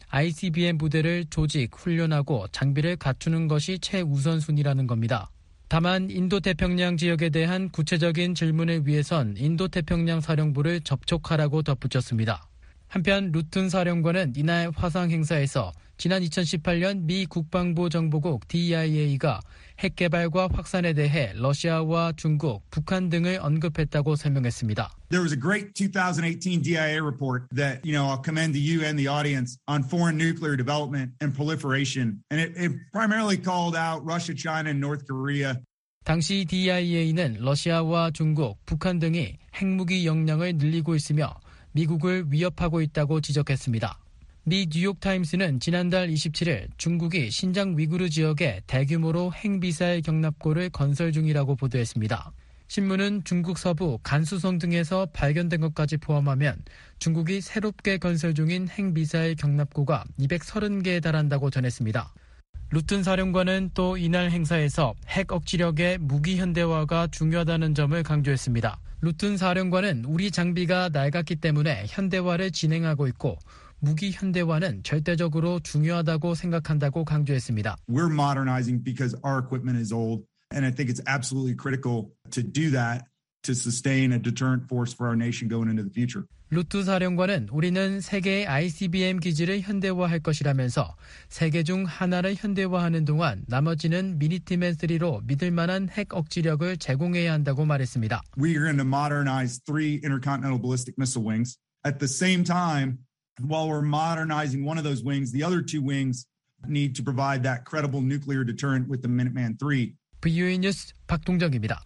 ICBM 부대를 조직, 훈련하고 장비를 갖추는 것이 최우선순위라는 겁니다. 다만 인도태평양 지역에 대한 구체적인 질문을 위해선 인도태평양 사령부를 접촉하라고 덧붙였습니다. 한편 루튼 사령관은 이날 화상 행사에서 지난 2018년 미 국방부 정보국 DIA가 핵 개발과 확산에 대해 러시아와 중국, 북한 등을 언급했다고 설명했습니다. There was a great 2018 DIA report that, I'll commend to you and the audience on foreign nuclear development and proliferation. And it primarily called out Russia, China, and North Korea. 당시 DIA는 러시아와 중국, 북한 등이 핵무기 역량을 늘리고 있으며 미국을 위협하고 있다고 지적했습니다. 미 뉴욕타임스는 지난달 27일 중국이 신장 위구르 지역에 대규모로 핵미사일 경납고를 건설 중이라고 보도했습니다. 신문은 중국 서부 간수성 등에서 발견된 것까지 포함하면 중국이 새롭게 건설 중인 핵미사일 경납고가 230개에 달한다고 전했습니다. 루튼 사령관은 또 이날 행사에서 핵 억지력의 무기 현대화가 중요하다는 점을 강조했습니다. 루튼 사령관은 우리 장비가 낡았기 때문에 현대화를 진행하고 있고 무기 현대화는 절대적으로 중요하다고 생각한다고 강조했습니다. We're modernizing because our equipment is old, and I think it's absolutely critical to do that to sustain a deterrent force for our nation going into the future. 루트 사령관은 우리는 세 개의 ICBM 기지를 현대화할 것이라면서 세 개 중 하나를 현대화하는 동안 나머지는 미니티맨3로 믿을 만한 핵 억지력을 제공해야 한다고 말했습니다. We are going to modernize 3 intercontinental ballistic missile wings. At the same time, while we're modernizing one of those wings, the other 2 wings need to provide that credible nuclear deterrent with the Minuteman III. VOA 뉴스 박동정입니다.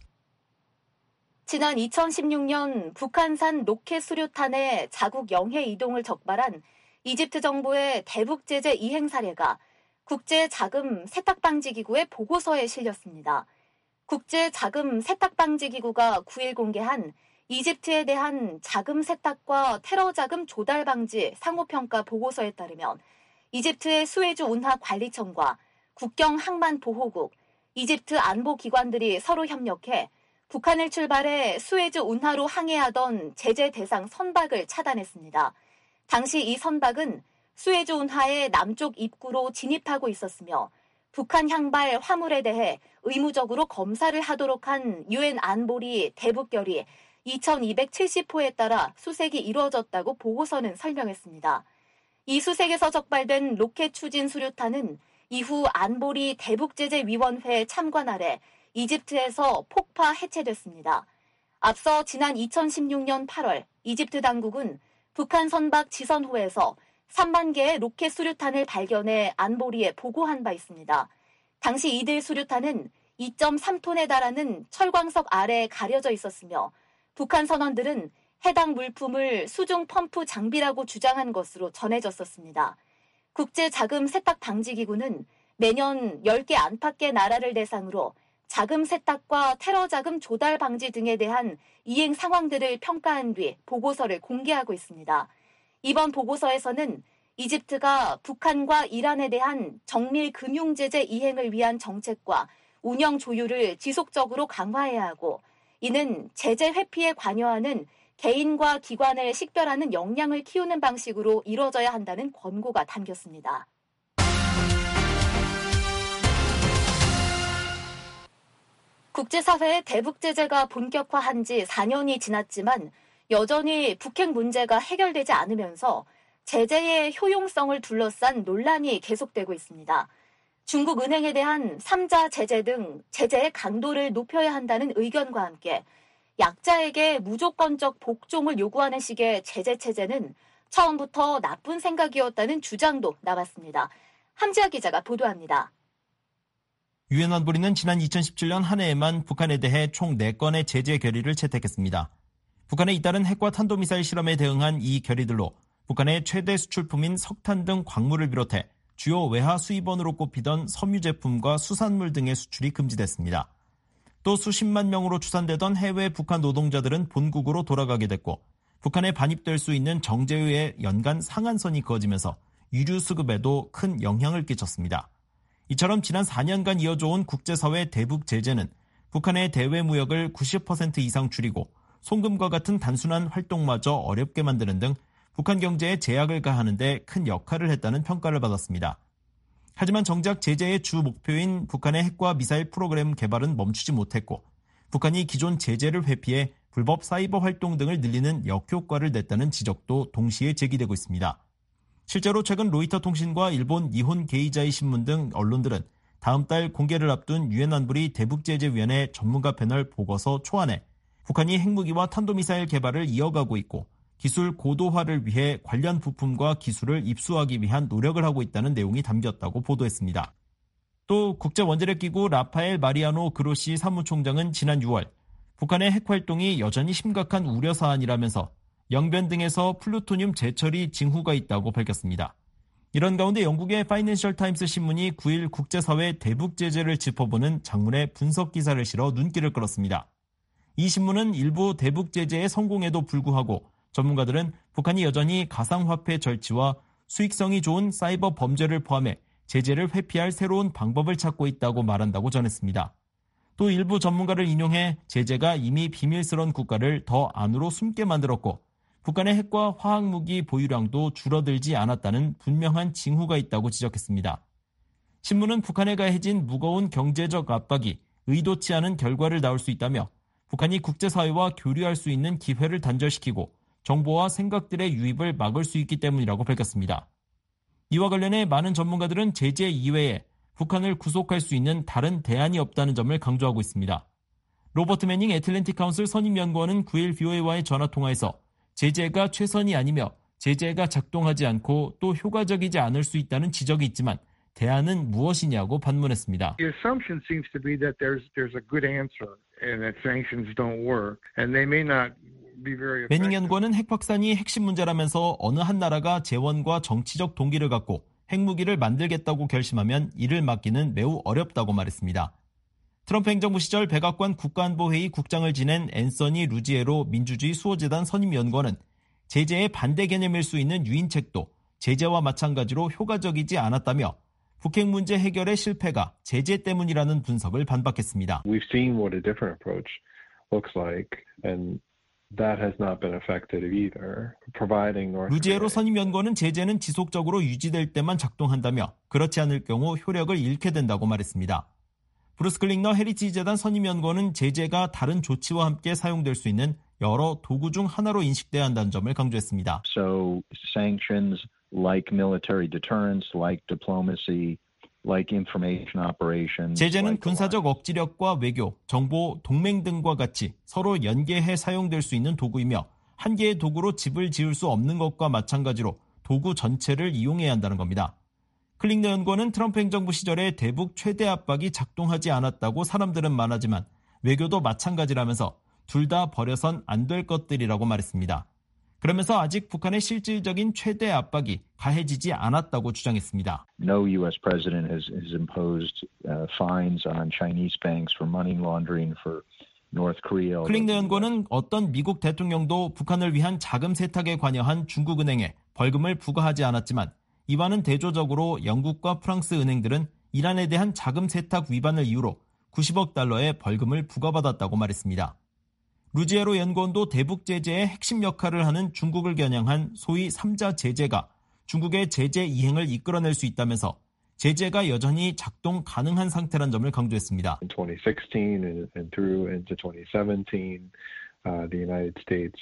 지난 2016년 북한산 로켓 수류탄의 자국 영해 이동을 적발한 이집트 정부의 대북 제재 이행 사례가 국제 자금 세탁 방지 기구의 보고서에 실렸습니다. 국제 자금 세탁 방지 기구가 9일 공개한 이집트에 대한 자금 세탁과 테러 자금 조달 방지 상호평가 보고서에 따르면 이집트의 수에즈 운하 관리청과 국경 항만 보호국, 이집트 안보 기관들이 서로 협력해 북한을 출발해 수에즈 운하로 항해하던 제재 대상 선박을 차단했습니다. 당시 이 선박은 수에즈 운하의 남쪽 입구로 진입하고 있었으며 북한 향발 화물에 대해 의무적으로 검사를 하도록 한 유엔 안보리 대북결의 2270호에 따라 수색이 이루어졌다고 보고서는 설명했습니다. 이 수색에서 적발된 로켓 추진 수류탄은 이후 안보리 대북제재위원회 참관 아래 이집트에서 폭파 해체됐습니다. 앞서 지난 2016년 8월 이집트 당국은 북한 선박 지선호에서 3만 개의 로켓 수류탄을 발견해 안보리에 보고한 바 있습니다. 당시 이들 수류탄은 2.3톤에 달하는 철광석 아래에 가려져 있었으며 북한 선원들은 해당 물품을 수중 펌프 장비라고 주장한 것으로 전해졌었습니다. 국제자금 세탁 방지기구는 매년 10개 안팎의 나라를 대상으로 자금 세탁과 테러 자금 조달 방지 등에 대한 이행 상황들을 평가한 뒤 보고서를 공개하고 있습니다. 이번 보고서에서는 이집트가 북한과 이란에 대한 정밀 금융 제재 이행을 위한 정책과 운영 조율을 지속적으로 강화해야 하고 이는 제재 회피에 관여하는 개인과 기관을 식별하는 역량을 키우는 방식으로 이루어져야 한다는 권고가 담겼습니다. 국제사회의 대북 제재가 본격화한 지 4년이 지났지만 여전히 북핵 문제가 해결되지 않으면서 제재의 효용성을 둘러싼 논란이 계속되고 있습니다. 중국 은행에 대한 3자 제재 등 제재의 강도를 높여야 한다는 의견과 함께 약자에게 무조건적 복종을 요구하는 식의 제재 체제는 처음부터 나쁜 생각이었다는 주장도 나왔습니다. 함지아 기자가 보도합니다. 유엔 안보리는 지난 2017년 한 해에만 북한에 대해 총 4건의 제재 결의를 채택했습니다. 북한의 잇따른 핵과 탄도미사일 실험에 대응한 이 결의들로 북한의 최대 수출품인 석탄 등 광물을 비롯해 주요 외화 수입원으로 꼽히던 섬유 제품과 수산물 등의 수출이 금지됐습니다. 또 수십만 명으로 추산되던 해외 북한 노동자들은 본국으로 돌아가게 됐고 북한에 반입될 수 있는 정제유의 연간 상한선이 그어지면서 유류 수급에도 큰 영향을 끼쳤습니다. 이처럼 지난 4년간 이어져온 국제사회 대북 제재는 북한의 대외 무역을 90% 이상 줄이고 송금과 같은 단순한 활동마저 어렵게 만드는 등 북한 경제에 제약을 가하는 데 큰 역할을 했다는 평가를 받았습니다. 하지만 정작 제재의 주 목표인 북한의 핵과 미사일 프로그램 개발은 멈추지 못했고 북한이 기존 제재를 회피해 불법 사이버 활동 등을 늘리는 역효과를 냈다는 지적도 동시에 제기되고 있습니다. 실제로 최근 로이터 통신과 일본 니혼 게이자이 신문 등 언론들은 다음 달 공개를 앞둔 유엔 안보리 대북제재위원회 전문가 패널 보고서 초안에 북한이 핵무기와 탄도미사일 개발을 이어가고 있고 기술 고도화를 위해 관련 부품과 기술을 입수하기 위한 노력을 하고 있다는 내용이 담겼다고 보도했습니다. 또 국제원자력기구 라파엘 마리아노 그로시 사무총장은 지난 6월 북한의 핵활동이 여전히 심각한 우려사안이라면서 영변 등에서 플루토늄 재처리 징후가 있다고 밝혔습니다. 이런 가운데 영국의 파이낸셜 타임스 신문이 9일 국제사회 대북 제재를 짚어보는 장문의 분석 기사를 실어 눈길을 끌었습니다. 이 신문은 일부 대북 제재에 성공에도 불구하고 전문가들은 북한이 여전히 가상화폐 절취와 수익성이 좋은 사이버 범죄를 포함해 제재를 회피할 새로운 방법을 찾고 있다고 말한다고 전했습니다. 또 일부 전문가를 인용해 제재가 이미 비밀스러운 국가를 더 안으로 숨게 만들었고 북한의 핵과 화학무기 보유량도 줄어들지 않았다는 분명한 징후가 있다고 지적했습니다. 신문은 북한에 가해진 무거운 경제적 압박이 의도치 않은 결과를 낳을 수 있다며 북한이 국제사회와 교류할 수 있는 기회를 단절시키고 정보와 생각들의 유입을 막을 수 있기 때문이라고 밝혔습니다. 이와 관련해 많은 전문가들은 제재 이외에 북한을 구속할 수 있는 다른 대안이 없다는 점을 강조하고 있습니다. 로버트 매닝 애틀랜틱 카운슬 선임연구원은 9일 VOA와의 전화통화에서 제재가 최선이 아니며 제재가 작동하지 않고 또 효과적이지 않을 수 있다는 지적이 있지만 대안은 무엇이냐고 반문했습니다. The assumption seems to be that there's a good answer and that sanctions don't work and they may not be very effective. 매닝 연구원은 핵 확산이 핵심 문제라면서 어느 한 나라가 재원과 정치적 동기를 갖고 핵무기를 만들겠다고 결심하면 이를 막기는 매우 어렵다고 말했습니다. 트럼프 행정부 시절 백악관 국가안보회의 국장을 지낸 앤서니 루지에로 민주주의 수호재단 선임연구원은 제재의 반대 개념일 수 있는 유인책도 제재와 마찬가지로 효과적이지 않았다며 북핵 문제 해결의 실패가 제재 때문이라는 분석을 반박했습니다. We've seen what a different approach looks like, and that has not been effective either. Providing North 루지에로 선임연구원은 제재는 지속적으로 유지될 때만 작동한다며 그렇지 않을 경우 효력을 잃게 된다고 말했습니다. 브루스 클링너 헤리티지 재단 선임연구원은 제재가 다른 조치와 함께 사용될 수 있는 여러 도구 중 하나로 인식돼야 한다는 점을 강조했습니다. So sanctions like military deterrence, like diplomacy, like information operations. 제재는 군사적 억지력과 외교, 정보, 동맹 등과 같이 서로 연계해 사용될 수 있는 도구이며 한 개의 도구로 집을 지을 수 없는 것과 마찬가지로 도구 전체를 이용해야 한다는 겁니다. 클링너 연구원은 트럼프 행정부 시절에 대북 최대 압박이 작동하지 않았다고 사람들은 말하지만 외교도 마찬가지라면서 둘 다 버려선 안 될 것들이라고 말했습니다. 그러면서 아직 북한의 실질적인 최대 압박이 가해지지 않았다고 주장했습니다. No U.S. president has imposed fines on Chinese banks for money laundering for North Korea. 클링너 연구원은 어떤 미국 대통령도 북한을 위한 자금 세탁에 관여한 중국은행에 벌금을 부과하지 않았지만 이와는 대조적으로 영국과 프랑스 은행들은 이란에 대한 자금 세탁 위반을 이유로 90억 달러의 벌금을 부과받았다고 말했습니다. 루지에로 연구원도 대북 제재의 핵심 역할을 하는 중국을 겨냥한 소위 3자 제재가 중국의 제재 이행을 이끌어낼 수 있다면서 제재가 여전히 작동 가능한 상태란 점을 강조했습니다. In 2016 and through into 2017, the United States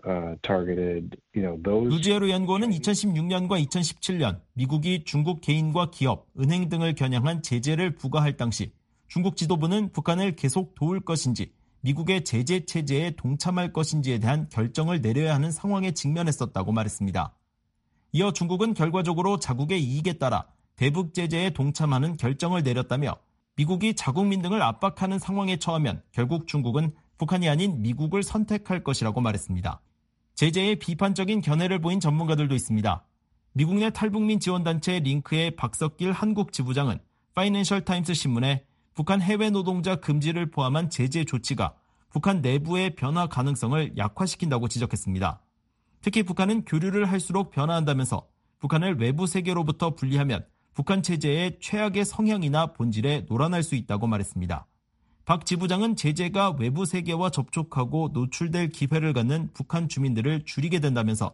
targeted, those. 루지에로 연구원은 2016년과 2017년 미국이 중국 개인과 기업, 은행 등을 겨냥한 제재를 부과할 당시 중국 지도부는 북한을 계속 도울 것인지 미국의 제재 체제에 동참할 것인지에 대한 결정을 내려야 하는 상황에 직면했었다고 말했습니다. 이어 중국은 결과적으로 자국의 이익에 따라 대북 제재에 동참하는 결정을 내렸다며 미국이 자국민 등을 압박하는 상황에 처하면 결국 중국은 북한이 아닌 미국을 선택할 것이라고 말했습니다. 제재에 비판적인 견해를 보인 전문가들도 있습니다. 미국 내 탈북민 지원단체 링크의 박석길 한국 지부장은 파이낸셜 타임스 신문에 북한 해외 노동자 금지를 포함한 제재 조치가 북한 내부의 변화 가능성을 약화시킨다고 지적했습니다. 특히 북한은 교류를 할수록 변화한다면서 북한을 외부 세계로부터 분리하면 북한 체제의 최악의 성향이나 본질에 놀아날 수 있다고 말했습니다. 박 지부장은 제재가 외부 세계와 접촉하고 노출될 기회를 갖는 북한 주민들을 줄이게 된다면서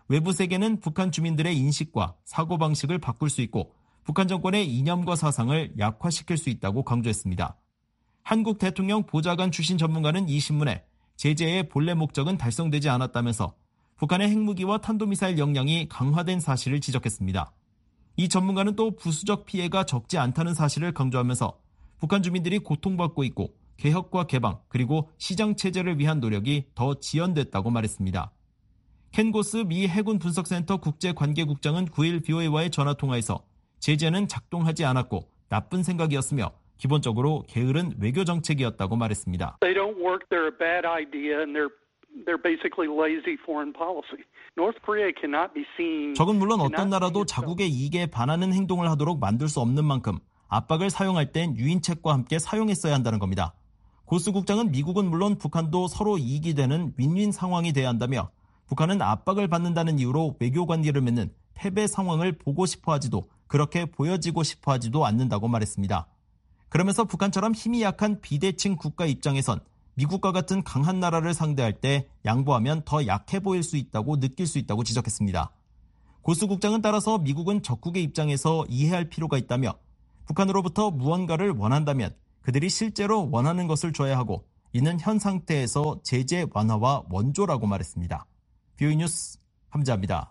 외부 세계는 북한 주민들의 인식과 사고방식을 바꿀 수 있고 북한 정권의 이념과 사상을 약화시킬 수 있다고 강조했습니다. 한국 대통령 보좌관 출신 전문가는 이 신문에 제재의 본래 목적은 달성되지 않았다면서 북한의 핵무기와 탄도미사일 역량이 강화된 사실을 지적했습니다. 이 전문가는 또 부수적 피해가 적지 않다는 사실을 강조하면서 북한 주민들이 고통받고 있고 개혁과 개방 그리고 시장체제를 위한 노력이 더 지연됐다고 말했습니다. 켄 고스 미 해군 분석센터 국제관계국장은 9일 BOA와의 전화통화에서 제재는 작동하지 않았고 나쁜 생각이었으며 기본적으로 게으른 외교 정책이었다고 말했습니다. They don't work. They're a bad idea and they're basically lazy foreign policy. North Korea cannot be seen. 적은 물론 어떤 나라도 자국의 이익에 반하는 행동을 하도록 만들 수 없는 만큼 압박을 사용할 땐 유인책과 함께 사용했어야 한다는 겁니다. 고스 국장은 미국은 물론 북한도 서로 이익이 되는 윈윈 상황이 돼야 한다며 북한은 압박을 받는다는 이유로 외교 관계를 맺는 패배 상황을 보고 싶어 하지도 그렇게 보여지고 싶어 하지도 않는다고 말했습니다. 그러면서 북한처럼 힘이 약한 비대칭 국가 입장에선 미국과 같은 강한 나라를 상대할 때 양보하면 더 약해 보일 수 있다고 느낄 수 있다고 지적했습니다. 고스 국장은 따라서 미국은 적국의 입장에서 이해할 필요가 있다며 북한으로부터 무언가를 원한다면 그들이 실제로 원하는 것을 줘야 하고 이는 현 상태에서 제재 완화와 원조라고 말했습니다. BOE 뉴스 함재합니다.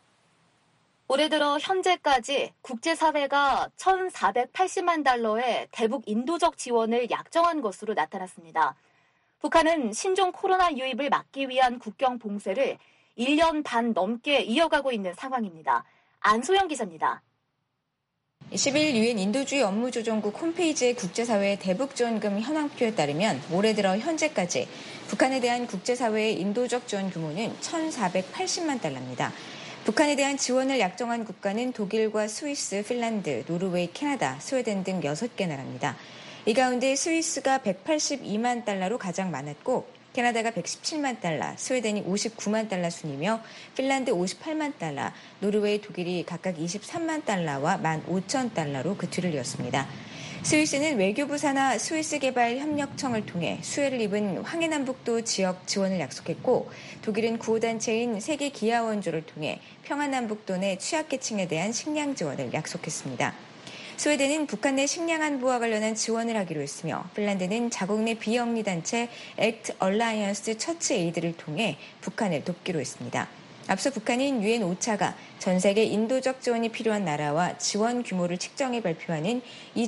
올해 들어 현재까지 국제사회가 1,480만 달러의 대북 인도적 지원을 약정한 것으로 나타났습니다. 북한은 신종 코로나 유입을 막기 위한 국경 봉쇄를 1년 반 넘게 이어가고 있는 상황입니다. 안소영 기자입니다. 10일 유엔 인도주의 업무조정국 홈페이지의 국제사회의 대북지원금 현황표에 따르면 올해 들어 현재까지 북한에 대한 국제사회의 인도적 지원 규모는 1,480만 달러입니다. 북한에 대한 지원을 약정한 국가는 독일과 스위스, 핀란드, 노르웨이, 캐나다, 스웨덴 등 6개 나라입니다. 이 가운데 스위스가 182만 달러로 가장 많았고 캐나다가 117만 달러, 스웨덴이 59만 달러 순이며 핀란드 58만 달러, 노르웨이, 독일이 각각 23만 달러와 15,000달러로 그 뒤를 이었습니다. 스위스는 외교부 산하 스위스개발협력청을 통해 수혜를 입은 황해남북도 지역 지원을 약속했고 독일은 구호단체인 세계기아원조를 통해 평안남북도 내 취약계층에 대한 식량 지원을 약속했습니다. 스웨덴은 북한 내 식량 안보와 관련한 지원을 하기로 했으며 핀란드는 자국 내 비영리 단체 액트 얼라이언스 처치 에이드를 통해 북한을 돕기로 했습니다. 앞서 북한인 유엔 오차가 전 세계 인도적 지원이 필요한 나라와 지원 규모를 측정해 발표하는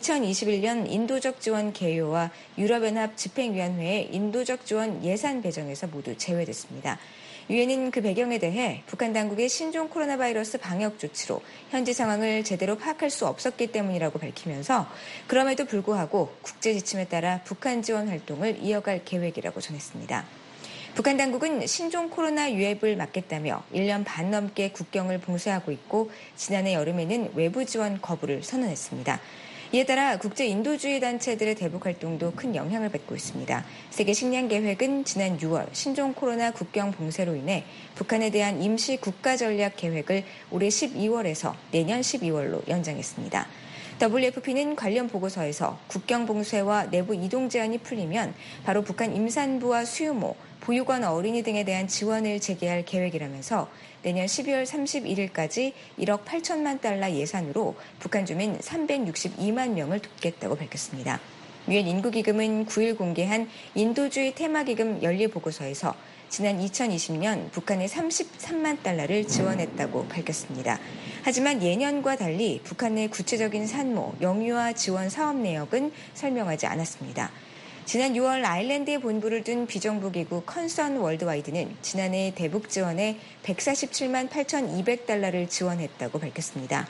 2021년 인도적 지원 개요와 유럽연합 집행위원회의 인도적 지원 예산 배정에서 모두 제외됐습니다. 유엔은 그 배경에 대해 북한 당국의 신종 코로나 바이러스 방역 조치로 현지 상황을 제대로 파악할 수 없었기 때문이라고 밝히면서 그럼에도 불구하고 국제 지침에 따라 북한 지원 활동을 이어갈 계획이라고 전했습니다. 북한 당국은 신종 코로나 유입을 막겠다며 1년 반 넘게 국경을 봉쇄하고 있고 지난해 여름에는 외부 지원 거부를 선언했습니다. 이에 따라 국제 인도주의 단체들의 대북 활동도 큰 영향을 받고 있습니다. 세계 식량 계획은 지난 6월 신종 코로나 국경 봉쇄로 인해 북한에 대한 임시 국가 전략 계획을 올해 12월에서 내년 12월로 연장했습니다. WFP는 관련 보고서에서 국경 봉쇄와 내부 이동 제한이 풀리면 바로 북한 임산부와 수유모, 보육원 어린이 등에 대한 지원을 재개할 계획이라면서 내년 12월 31일까지 1억 8천만 달러 예산으로 북한 주민 362만 명을 돕겠다고 밝혔습니다. 유엔 인구기금은 9일 공개한 인도주의 테마기금 연례보고서에서 지난 2020년 북한에 33만 달러를 지원했다고 밝혔습니다. 하지만 예년과 달리 북한 내 구체적인 산모, 영유아 지원 사업 내역은 설명하지 않았습니다. 지난 6월 아일랜드에 본부를 둔 비정부기구 컨선 월드와이드는 지난해 대북 지원에 147만 8,200달러를 지원했다고 밝혔습니다.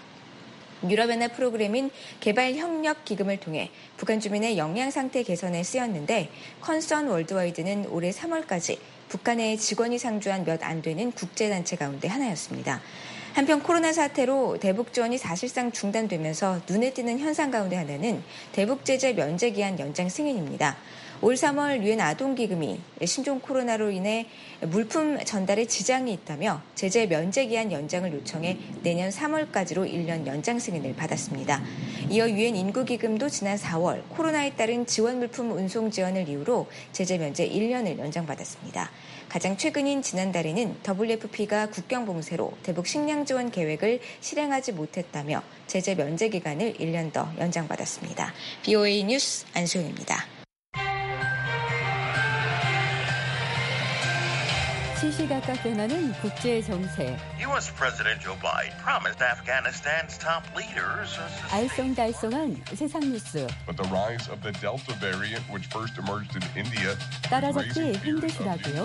유럽연합 프로그램인 개발협력기금을 통해 북한 주민의 영양 상태 개선에 쓰였는데 컨선 월드와이드는 올해 3월까지 북한에 직원이 상주한 몇 안 되는 국제단체 가운데 하나였습니다. 한편 코로나 사태로 대북 지원이 사실상 중단되면서 눈에 띄는 현상 가운데 하나는 대북 제재 면제 기한 연장 승인입니다. 올 3월 유엔 아동기금이 신종 코로나로 인해 물품 전달에 지장이 있다며 제재 면제기한 연장을 요청해 내년 3월까지로 1년 연장 승인을 받았습니다. 이어 유엔 인구기금도 지난 4월 코로나에 따른 지원 물품 운송 지연을 이유로 제재 면제 1년을 연장받았습니다. 가장 최근인 지난달에는 WFP가 국경 봉쇄로 대북 식량 지원 계획을 실행하지 못했다며 제재 면제 기간을 1년 더 연장받았습니다. BOA 뉴스 안소영입니다. 시시각각 변하는 국제 정세. U.S. President Joe Biden promised Afghanistan's top leaders. 알쏭달쏭한 세상 뉴스. But the rise of the Delta variant, which first emerged in India, 따라잡기 힘드시다고요?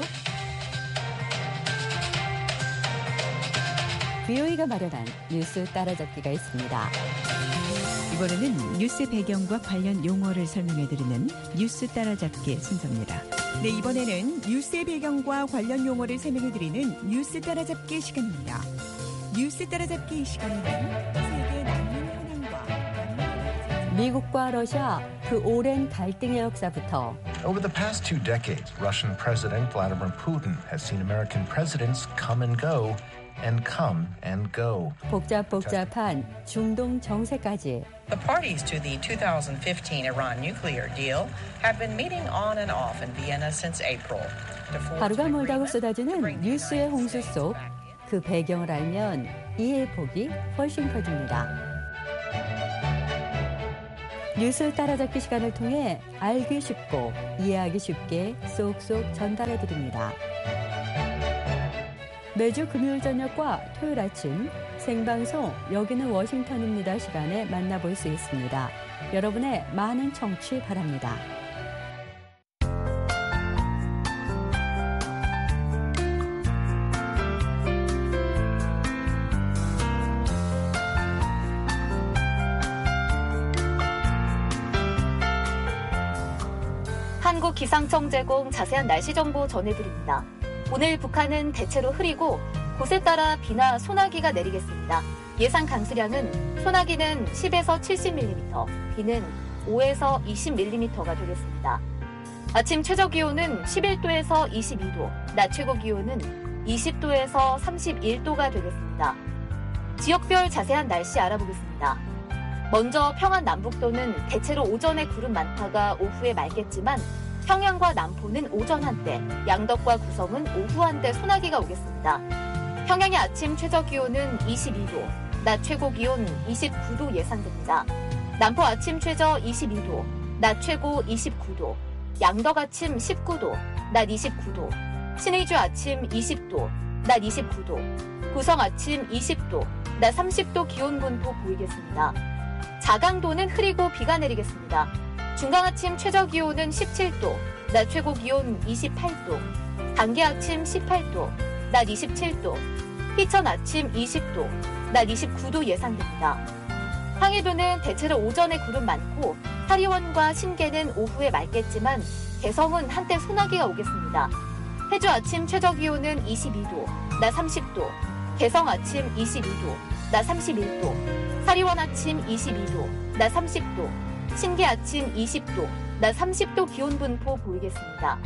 BOA가 마련한 뉴스 따라잡기가 있습니다. 이번에는 뉴스 배경과 관련 용어를 설명해드리는 뉴스 따라잡기 순서입니다. 네, 이번에는 뉴스의 배경과 관련 용어를 설명해드리는 뉴스 따라잡기 시간입니다. 뉴스 따라잡기 시간에는 세계 난민 현황과 미국과 러시아 그 오랜 갈등의 역사부터 Over the past 2 decades, Russian President Vladimir Putin has seen American presidents come and go. And come and go. 복잡한 중동 정세까지. The parties to the 2015 Iran nuclear deal have been meeting on and off in Vienna since April. 하루가 멀다고 쏟아지는 뉴스의 홍수 속 그 배경을 알면 이해의 폭이 훨씬 커집니다. 뉴스 따라잡기 시간을 통해 알기 쉽고 이해하기 쉽게 쏙쏙 전달해드립니다. 매주 금요일 저녁과 토요일 아침 생방송 여기는 워싱턴입니다 시간에 만나볼 수 있습니다. 여러분의 많은 청취 바랍니다. 한국기상청 제공 자세한 날씨 정보 전해드립니다. 오늘 북한은 대체로 흐리고 곳에 따라 비나 소나기가 내리겠습니다. 예상 강수량은 소나기는 10에서 70mm, 비는 5에서 20mm가 되겠습니다. 아침 최저기온은 11도에서 22도, 낮 최고기온은 20도에서 31도가 되겠습니다. 지역별 자세한 날씨 알아보겠습니다. 먼저 평안 남북도는 대체로 오전에 구름 많다가 오후에 맑겠지만 평양과 남포는 오전 한때, 양덕과 구성은 오후 한때 소나기가 오겠습니다. 평양의 아침 최저기온은 22도, 낮 최고기온 29도 예상됩니다. 남포 아침 최저 22도, 낮 최고 29도, 양덕 아침 19도, 낮 29도, 신의주 아침 20도, 낮 29도, 구성 아침 20도, 낮 30도 기온 분포 보이겠습니다. 자강도는 흐리고 비가 내리겠습니다. 중강 아침 최저기온은 17도, 낮 최고기온 28도, 단계 아침 18도, 낮 27도, 희천 아침 20도, 낮 29도 예상됩니다. 황해도는 대체로 오전에 구름 많고 사리원과 신계는 오후에 맑겠지만 개성은 한때 소나기가 오겠습니다. 해주 아침 최저기온은 22도, 낮 30도, 개성 아침 22도, 낮 31도, 사리원 아침 22도, 낮 30도, 신계 아침 20도, 낮 30도 기온 분포 보이겠습니다.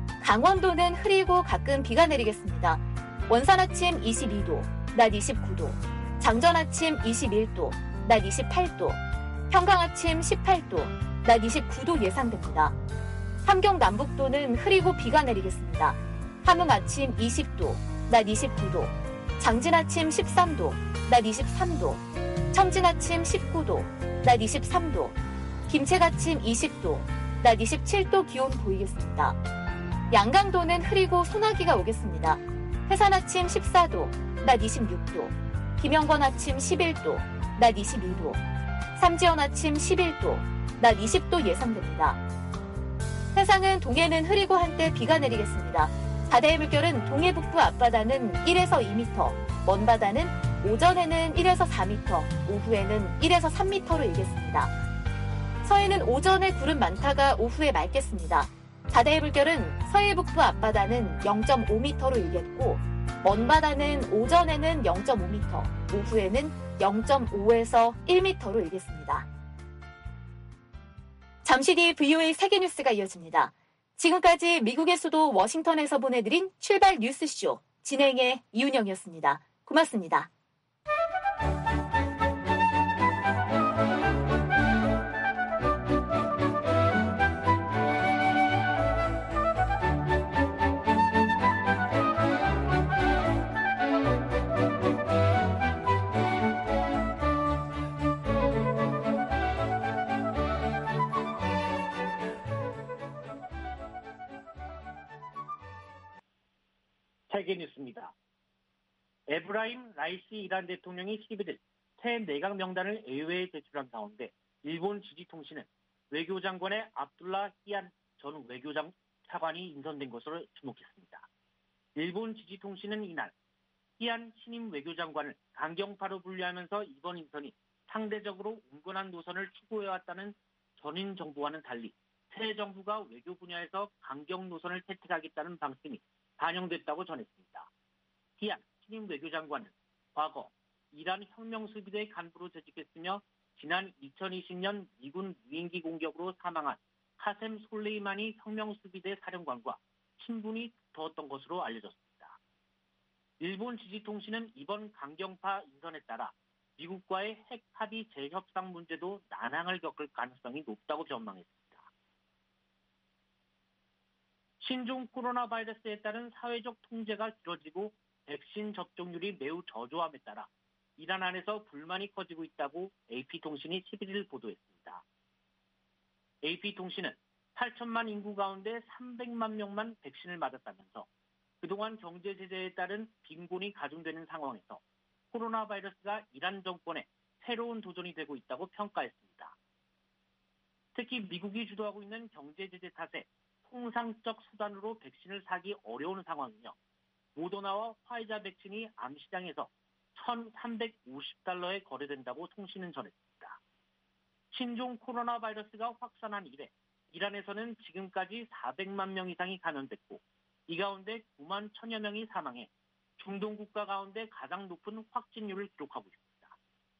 강원도는 흐리고 가끔 비가 내리겠습니다. 원산 아침 22도, 낮 29도, 장전 아침 21도, 낮 28도, 평강 아침 18도, 낮 29도 예상됩니다. 함경 남북도는 흐리고 비가 내리겠습니다. 함흥 아침 20도, 낮 29도, 장진 아침 13도, 낮 23도, 청진 아침 19도, 낮 23도, 김책 아침 20도, 낮 27도 기온 보이겠습니다. 양강도는 흐리고 소나기가 오겠습니다. 해산 아침 14도, 낮 26도, 김영권 아침 11도, 낮 22도, 삼지연 아침 11도, 낮 20도 예상됩니다. 해상은 동해는 흐리고 한때 비가 내리겠습니다. 바다의 물결은 동해 북부 앞바다는 1에서 2m, 먼바다는 오전에는 1에서 4m, 오후에는 1에서 3m로 일겠습니다. 서해는 오전에 구름 많다가 오후에 맑겠습니다. 바다의 물결은 서해 북부 앞바다는 0.5m로 일겠고 먼바다는 오전에는 0.5m, 오후에는 0.5에서 1m로 일겠습니다. 잠시 뒤 VOA 세계뉴스가 이어집니다. 지금까지 미국의 수도 워싱턴에서 보내드린 출발 뉴스쇼 진행의 이윤영이었습니다. 고맙습니다. 세계 뉴스입니다. 에브라임 라이시 이란 대통령이 11일 새 내각 명단을 의회에 제출한 가운데 일본 지지통신은 외교장관의 압둘라 히안 전 외교차관이 인선된 것으로 주목했습니다. 일본 지지통신은 이날 히안 신임 외교장관을 강경파로 분류하면서 이번 인선이 상대적으로 온건한 노선을 추구해왔다는 전임 정부와는 달리 새 정부가 외교 분야에서 강경 노선을 채택하겠다는 방침이 반영됐다고 전했습니다. 히안 신임 외교장관은 과거 이란 혁명수비대 간부로 재직했으며 지난 2020년 미군 무인기 공격으로 사망한 카셈 솔레이마니 혁명수비대 사령관과 친분이 두터웠던 것으로 알려졌습니다. 일본 지지통신은 이번 강경파 인선에 따라 미국과의 핵 합의 재협상 문제도 난항을 겪을 가능성이 높다고 전망했습니다. 신종 코로나 바이러스에 따른 사회적 통제가 길어지고 백신 접종률이 매우 저조함에 따라 이란 안에서 불만이 커지고 있다고 AP통신이 11일 보도했습니다. AP통신은 8천만 인구 가운데 300만 명만 백신을 맞았다면서 그동안 경제 제재에 따른 빈곤이 가중되는 상황에서 코로나 바이러스가 이란 정권의 새로운 도전이 되고 있다고 평가했습니다. 특히 미국이 주도하고 있는 경제 제재 탓에 통상적 수단으로 백신을 사기 어려운 상황이며 모더나와 화이자 백신이 암시장에서 $1,350에 거래된다고 통신은 전했습니다. 신종 코로나 바이러스가 확산한 이래 이란에서는 지금까지 400만 명 이상이 감염됐고 이 가운데 9만 1천여 명이 사망해 중동 국가 가운데 가장 높은 확진율을 기록하고 있습니다.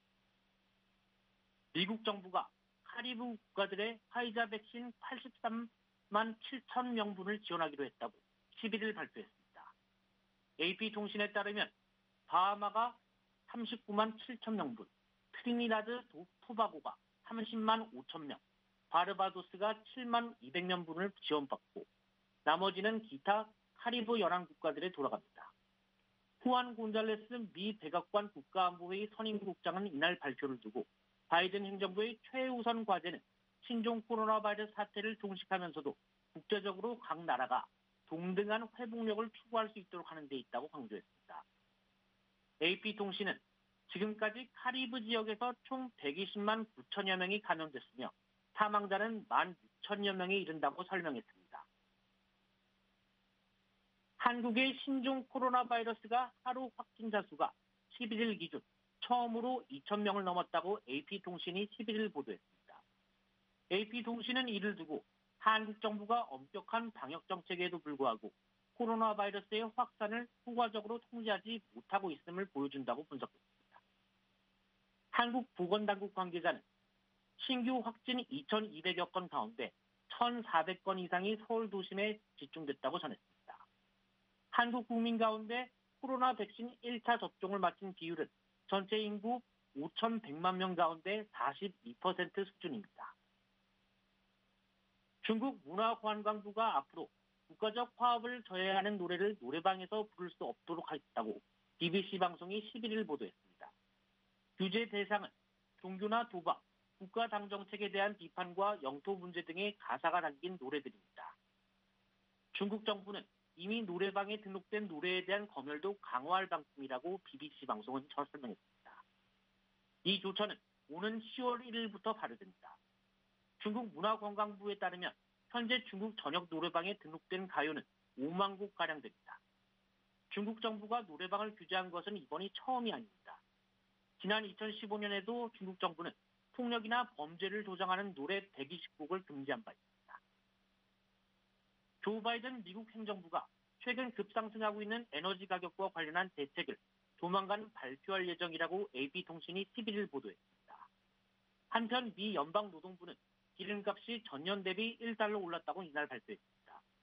미국 정부가 카리브 국가들의 화이자 백신 83만 7천 명분을 지원하기로 했다고 11일 발표했습니다. AP통신에 따르면 바하마가 39만 7천 명분, 트리니다드 토바고가 30만 5천 명, 바르바도스가 7만 200명분을 지원받고 나머지는 기타 카리브 연안 국가들에 돌아갑니다. 후안 곤잘레스 미 백악관 국가안보회의 선임국장은 이날 발표를 두고 바이든 행정부의 최우선 과제는 신종 코로나 바이러스 사태를 종식하면서도 국제적으로 각 나라가 동등한 회복력을 추구할 수 있도록 하는 데 있다고 강조했습니다. AP통신은 지금까지 카리브 지역에서 총 120만 9천여 명이 감염됐으며 사망자는 1만 6천여 명에 이른다고 설명했습니다. 한국의 신종 코로나 바이러스가 하루 확진자 수가 11일 기준 처음으로 2,000명을 넘었다고 AP통신이 11일 보도했습니다. AP통신은 이를 두고 한국 정부가 엄격한 방역 정책에도 불구하고 코로나 바이러스의 확산을 효과적으로 통제하지 못하고 있음을 보여준다고 분석했습니다. 한국 보건당국 관계자는 신규 확진 2,200여 건 가운데 1,400건 이상이 서울 도심에 집중됐다고 전했습니다. 한국 국민 가운데 코로나 백신 1차 접종을 마친 비율은 전체 인구 5,100만 명 가운데 42% 수준입니다. 중국 문화관광부가 앞으로 국가적 화합을 저해하는 노래를 노래방에서 부를 수 없도록 하겠다고 BBC 방송이 11일 보도했습니다. 규제 대상은 종교나 도박, 국가 당정책에 대한 비판과 영토 문제 등의 가사가 담긴 노래들입니다. 중국 정부는 이미 노래방에 등록된 노래에 대한 검열도 강화할 방침이라고 BBC 방송은 설명했습니다. 이 조처는 오는 10월 1일부터 발효됩니다. 중국 문화관광부에 따르면 현재 중국 전역 노래방에 등록된 가요는 5만 곡가량 됩니다. 중국 정부가 노래방을 규제한 것은 이번이 처음이 아닙니다. 지난 2015년에도 중국 정부는 폭력이나 범죄를 조장하는 노래 120곡을 금지한 바 있습니다. 조 바이든 미국 행정부가 최근 급상승하고 있는 에너지 가격과 관련한 대책을 조만간 발표할 예정이라고 AP통신이 11일 보도했습니다. 한편 미 연방노동부는 기름값이 전년 대비 $1 올랐다고 이날 발표했습니다.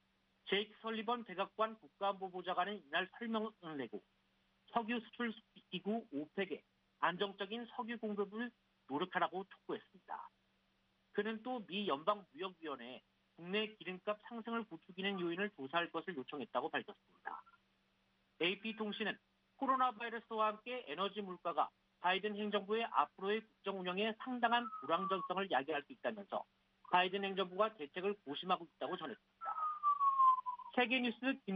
제이크 설리번 백악관 국가안보보좌관은 이날 설명을 내고 석유 수출 기구 오펙에 안정적인 석유 공급을 노력하라고 촉구했습니다. 그는 또 미 연방무역위원회에 국내 기름값 상승을 부추기는 요인을 조사할 것을 요청했다고 밝혔습니다. AP통신은 코로나 바이러스와 함께 에너지 물가가 바이든 행정부의 앞으로의 국정 운영에 상당한 불안정성을 야기할 수 있다면서 바이든 행정부가 대책을 고심하고 있다고 전했습니다. 세계뉴스